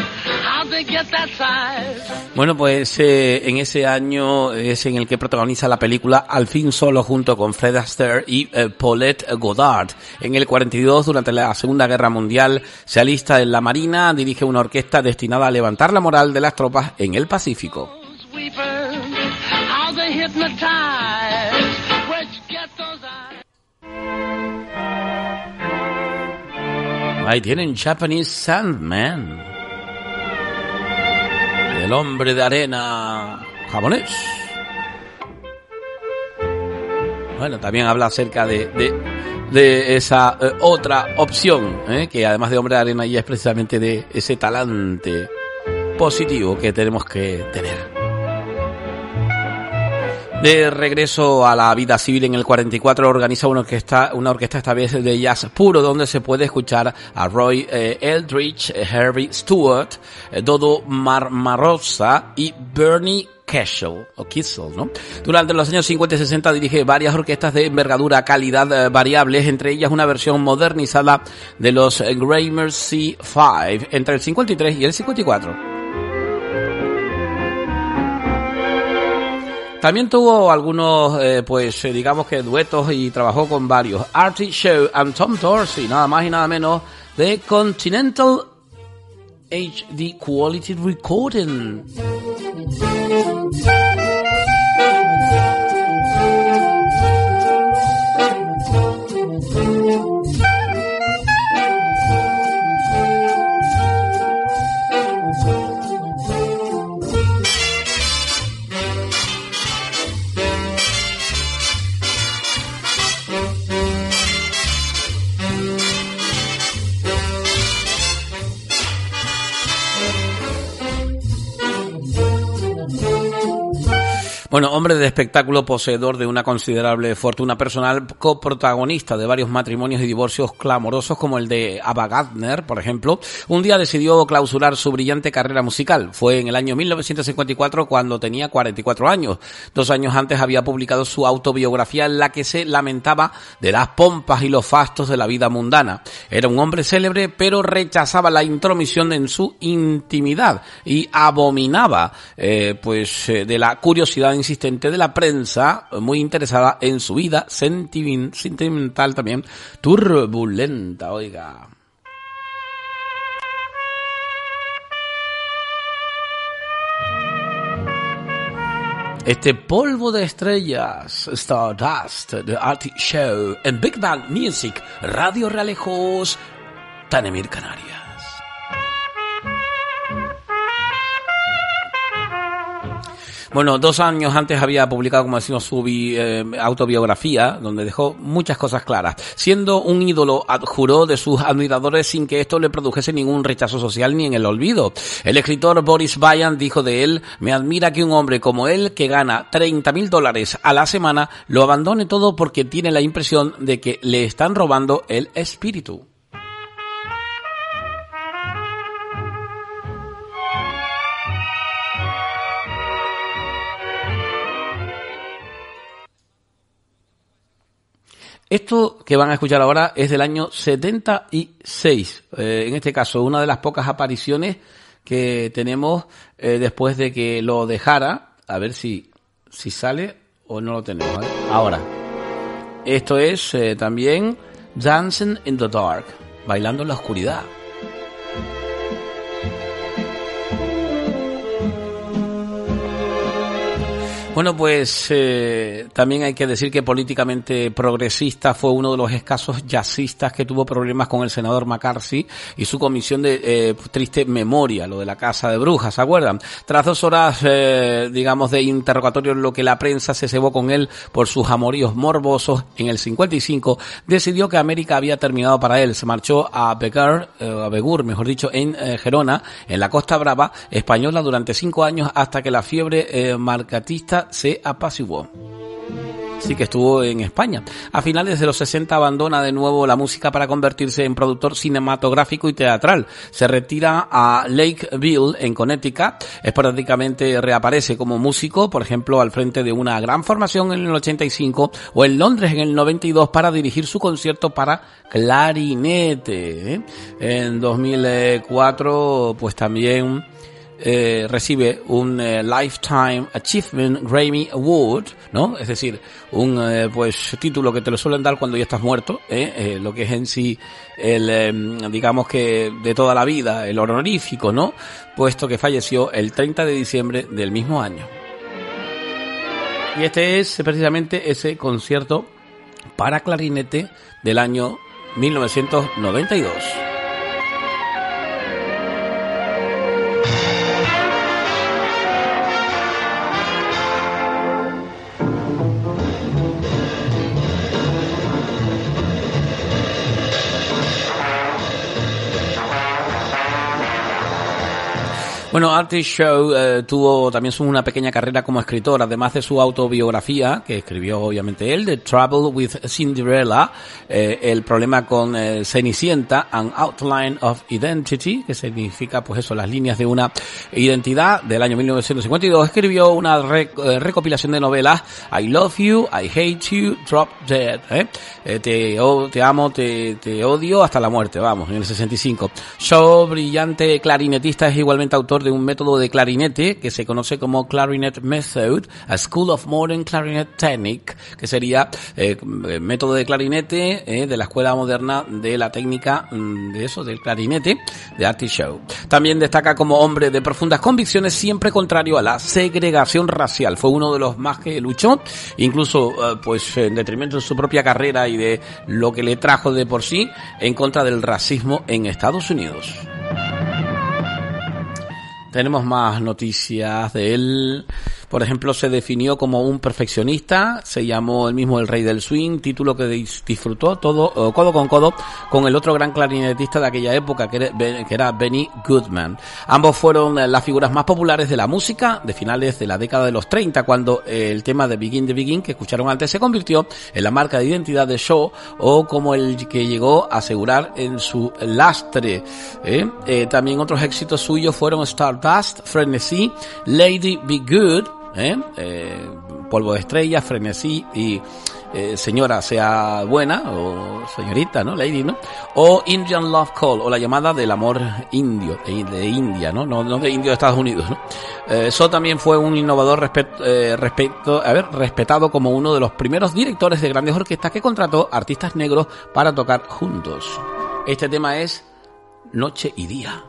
Bueno, pues eh, en ese año es en el que protagoniza la película Al fin solo junto con Fred Astaire y eh, Paulette Goddard. En el cuarenta y dos, durante la Segunda Guerra Mundial, se alista en la Marina, dirige una orquesta destinada a levantar la moral de las tropas en el Pacífico. Ahí tienen Japanese Sandman. El hombre de arena japonés. Bueno, también habla acerca de, de, de esa eh, otra opción, eh, que además de hombre de arena ya es precisamente de ese talante positivo que tenemos que tener. De regreso a la vida civil, en el cuarenta y cuatro organiza una orquesta, una orquesta esta vez de jazz puro, donde se puede escuchar a Roy eh, Eldridge, Harvey Stewart, eh, Dodo Marmarosa y Bernie Kessel, o Kissel, ¿no? Durante los años cincuenta y sesenta dirige varias orquestas de envergadura, calidad eh, variables, entre ellas una versión modernizada de los Gramercy Five entre el cincuenta y tres y el cincuenta y cuatro. También tuvo algunos, eh, pues eh, digamos que duetos y trabajó con varios. Artie Shaw and Tom Dorsey, nada más y nada menos, de Continental H D Quality Recording. Bueno, hombre de espectáculo, poseedor de una considerable fortuna personal, coprotagonista de varios matrimonios y divorcios clamorosos como el de Ava Gardner, por ejemplo, un día decidió clausurar su brillante carrera musical. Fue en el año mil novecientos cincuenta y cuatro cuando tenía cuarenta y cuatro años. Dos años antes había publicado su autobiografía en la que se lamentaba de las pompas y los fastos de la vida mundana. Era un hombre célebre, pero rechazaba la intromisión en su intimidad y abominaba eh, pues eh, de la curiosidad insistente de la prensa, muy interesada en su vida sentimen- sentimental también turbulenta, oiga. Este polvo de estrellas, Stardust, The Arctic Show, en Big Band Music, Radio Realejos, Tanemir, Canarias. Bueno, dos años antes había publicado, como decimos, su bi, eh, autobiografía, donde dejó muchas cosas claras. Siendo un ídolo, juró de sus admiradores sin que esto le produjese ningún rechazo social ni en el olvido. El escritor Boris Vian dijo de él: me admira que un hombre como él, que gana treinta mil dólares a la semana, lo abandone todo porque tiene la impresión de que le están robando el espíritu. Esto que van a escuchar ahora es del año setenta y seis. Eh, en este caso, una de las pocas apariciones que tenemos eh, después de que lo dejara. A ver si, si sale o no lo tenemos, ¿vale? Ahora. Esto es eh, también Dancing in the Dark, bailando en la oscuridad. Bueno, pues eh, también hay que decir que políticamente progresista fue uno de los escasos jazzistas que tuvo problemas con el senador McCarthy y su comisión de eh, triste memoria, lo de la casa de brujas, ¿se acuerdan? Tras dos horas, eh, digamos, de interrogatorio en lo que la prensa se cebó con él por sus amoríos morbosos, en el cincuenta y cinco decidió que América había terminado para él. Se marchó a Begur, eh, a Begur, mejor dicho, en eh, Gerona, en la Costa Brava española, durante cinco años hasta que la fiebre eh, marcatista se apaciguó. Sí que estuvo en España. A finales de los sesenta abandona de nuevo la música para convertirse en productor cinematográfico y teatral. Se retira a Lakeville, en Connecticut. Esporádicamente reaparece como músico, por ejemplo, al frente de una gran formación en el ochenta y cinco o en Londres en el noventa y dos para dirigir su concierto para clarinete. ¿eh? En dos mil cuatro, pues también Eh, recibe un eh, Lifetime Achievement Grammy Award, ¿no? Es decir, un eh, pues título que te lo suelen dar cuando ya estás muerto, ¿eh? Eh, lo que es en sí el, eh, digamos que de toda la vida, el honorífico, ¿no? Puesto que falleció el treinta de diciembre del mismo año. Y este es precisamente ese concierto para clarinete del año mil novecientos noventa y dos. Bueno, Arctic Show eh, tuvo también una pequeña carrera como escritor, además de su autobiografía, que escribió obviamente él, The Trouble with Cinderella, eh, el problema con eh, Cenicienta, An Outline of Identity, que significa pues eso, las líneas de una identidad, del año mil novecientos cincuenta y dos, escribió una rec- eh, recopilación de novelas, I Love You, I Hate You, Drop Dead, ¿eh? Eh, te, oh, te amo, te, te odio hasta la muerte, vamos, en el sesenta y cinco. Shaw, brillante clarinetista, es igualmente autor de un método de clarinete que se conoce como Clarinet Method, a School of Modern Clarinet Technique, que sería eh, método de clarinete eh, de la escuela moderna de la técnica de eso, del clarinete, de Arctic Show. También destaca como hombre de profundas convicciones, siempre contrario a la segregación racial. Fue uno de los más que luchó, incluso eh, pues en detrimento de su propia carrera y de lo que le trajo de por sí, en contra del racismo en Estados Unidos. Tenemos más noticias de él. Por ejemplo, se definió como un perfeccionista, se llamó el mismo el rey del swing, título que disfrutó todo uh, codo con codo con el otro gran clarinetista de aquella época, que era, que era Benny Goodman. Ambos fueron las figuras más populares de la música de finales de la década de los treinta, cuando el tema de Begin the Begin que escucharon antes se convirtió en la marca de identidad de Shaw, o como el que llegó a asegurar en su lastre. ¿eh? Eh, también otros éxitos suyos fueron Stardust, Frenesí, Lady Be Good, ¿eh? Eh, Polvo de Estrellas, Frenesí y eh, Señora Sea Buena, o Señorita, ¿no? Lady, ¿no? O Indian Love Call, o la llamada del amor indio, de, de India, ¿no? No, no de indio de Estados Unidos, ¿no? Eh, So también fue un innovador respecto, eh, respecto, a ver, respetado como uno de los primeros directores de grandes orquestas que contrató artistas negros para tocar juntos. Este tema es Noche y Día.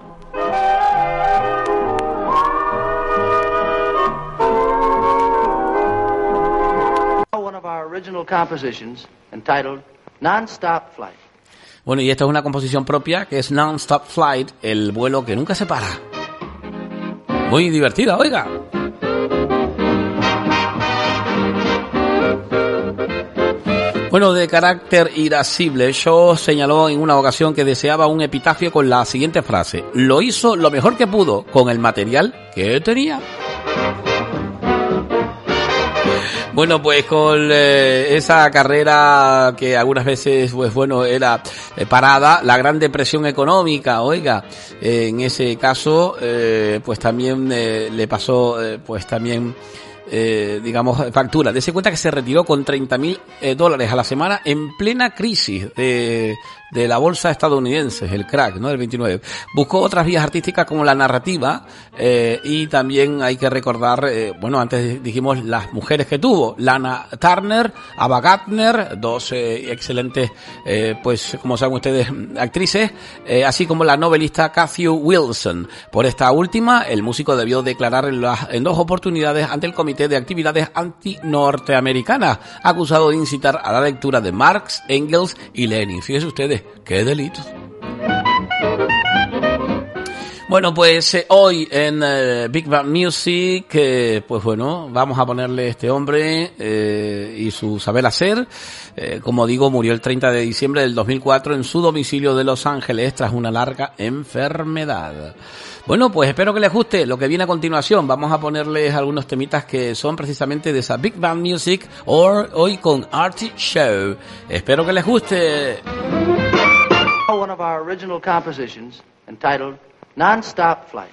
One of our original compositions entitled Non-Stop Flight. Bueno, y esta es una composición propia que es Non-Stop Flight, el vuelo que nunca se para. Muy divertida, oiga. Bueno, de carácter irascible, Shaw señaló en una ocasión que deseaba un epitafio con la siguiente frase: lo hizo lo mejor que pudo con el material que tenía. Bueno, pues con eh, esa carrera que algunas veces, pues bueno, era eh, parada, la Gran Depresión económica, oiga, eh, en ese caso, eh, pues también eh, le pasó, eh, pues también, eh, digamos, factura. Dese cuenta que se retiró con treinta mil eh, dólares a la semana en plena crisis de, de la bolsa estadounidense, el crack, ¿no? Del veintinueve. Buscó otras vías artísticas como la narrativa, eh, y también hay que recordar, eh, bueno, antes dijimos las mujeres que tuvo: Lana Turner, Ava Gardner, dos eh, excelentes, eh, pues como saben ustedes, actrices, eh, así como la novelista Cathy Wilson. Por esta última, el músico debió declarar en, las, en dos oportunidades ante el Comité de Actividades Anti-Norteamericanas, acusado de incitar a la lectura de Marx, Engels y Lenin. Fíjense ustedes, qué delito. Bueno, pues eh, hoy en eh, Big Band Music, eh, pues bueno, vamos a ponerle este hombre eh, y su saber hacer. Eh, como digo, murió el treinta de diciembre del dos mil cuatro en su domicilio de Los Ángeles tras una larga enfermedad. Bueno, pues espero que les guste lo que viene a continuación. Vamos a ponerles algunos temitas que son precisamente de esa Big Band Music, or, hoy con Artie Shaw. Espero que les guste. One of our original compositions entitled Non-Stop Flight.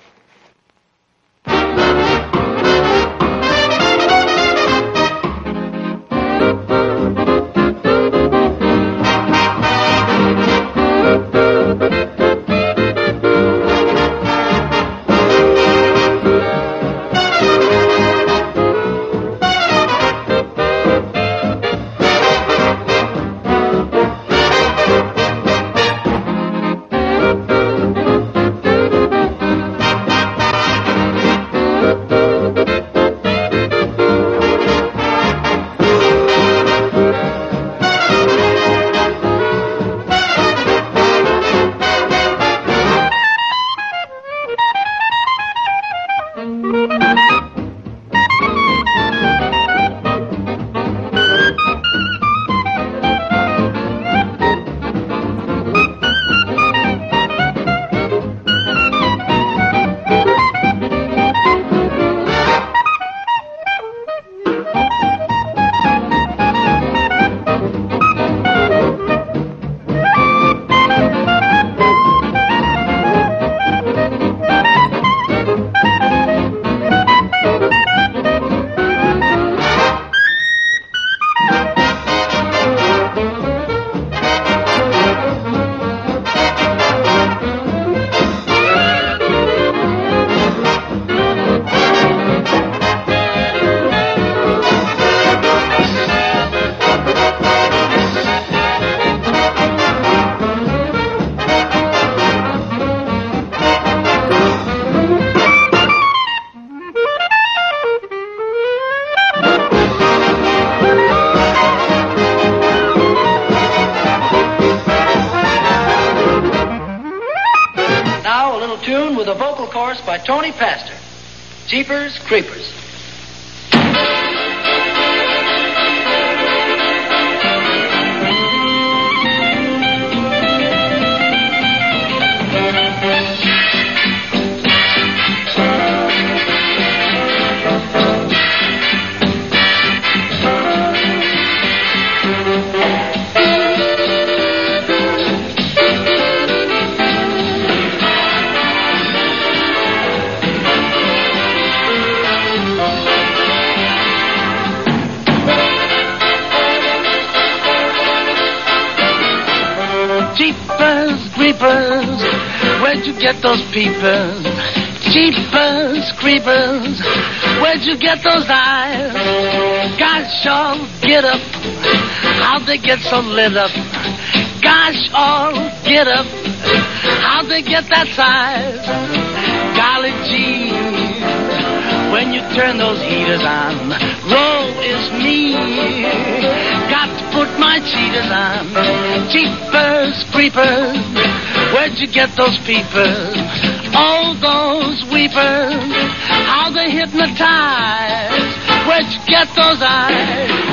Tune with a vocal chorus by Tony Pastor. Jeepers Creepers. creepers, where'd you get those peepers? Jeepers, creepers, where'd you get those eyes? Gosh, all get up, how'd they get so lit up? Gosh, all get up, how'd they get that size? Golly gee, when you turn those heaters on, woe is me, got to put my cheaters on. Jeepers, creepers, where'd you get those peepers? Oh, those weepers, how they hypnotize, where'd you get those eyes?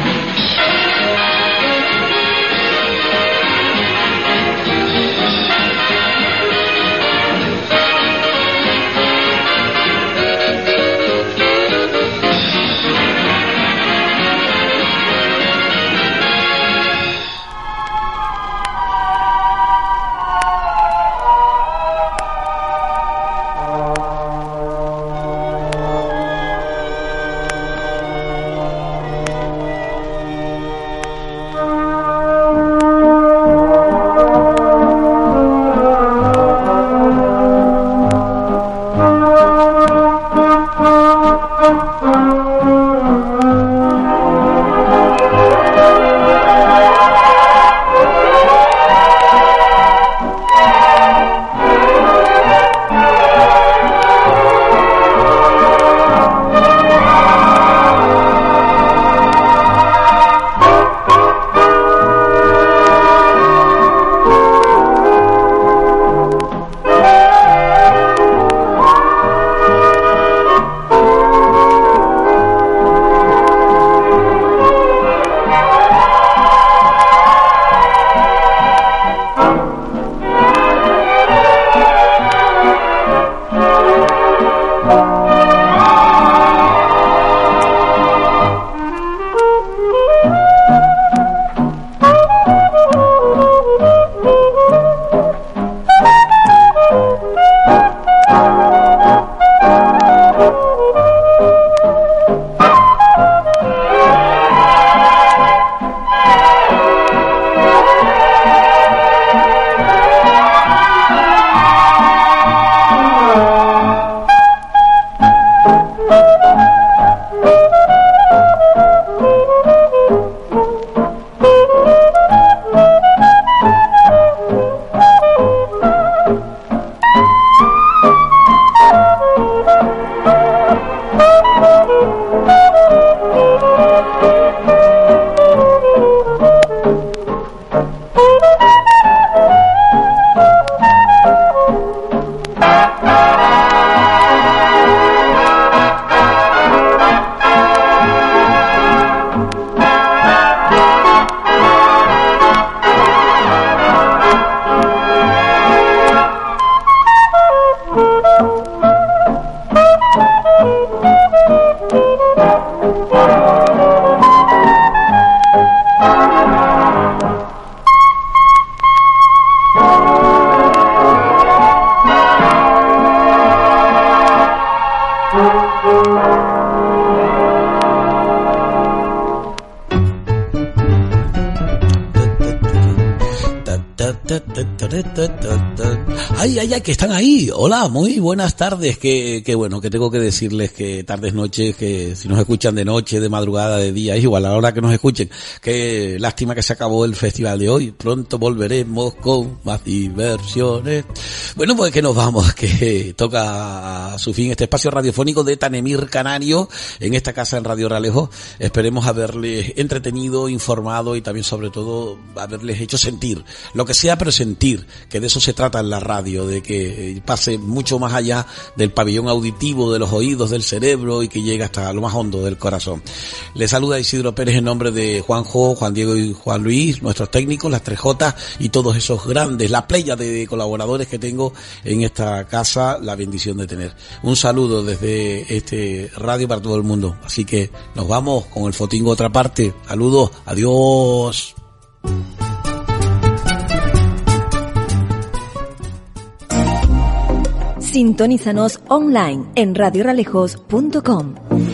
Ay, ay, ay, que están ahí. Hola, muy buenas tardes. Que, que bueno, que tengo que decirles que tardes, noches, que si nos escuchan de noche, de madrugada, de día, es igual a la hora que nos escuchen. Que lástima que se acabó el festival de hoy. Pronto volveremos con más diversiones. Bueno, pues que nos vamos, que toca a su fin este espacio radiofónico de Tanemir Canario en esta casa en Radio Ralejo. Esperemos haberles entretenido, informado y también sobre todo haberles hecho sentir lo que sea, pero sentir, que de eso se trata en la radio, de que pase mucho más allá del pabellón auditivo, de los oídos, del cerebro y que llegue hasta lo más hondo del corazón. Les saluda Isidro Pérez en nombre de Juanjo, Juan Diego y Juan Luis, nuestros técnicos, las tres Jotas y todos esos grandes, la playa de colaboradores que tengo en esta casa, la bendición de tener. Un saludo desde este radio para todo el mundo. Así que nos vamos con el fotingo otra parte. Saludos, adiós. Sintonízanos online en radio ralejos punto com.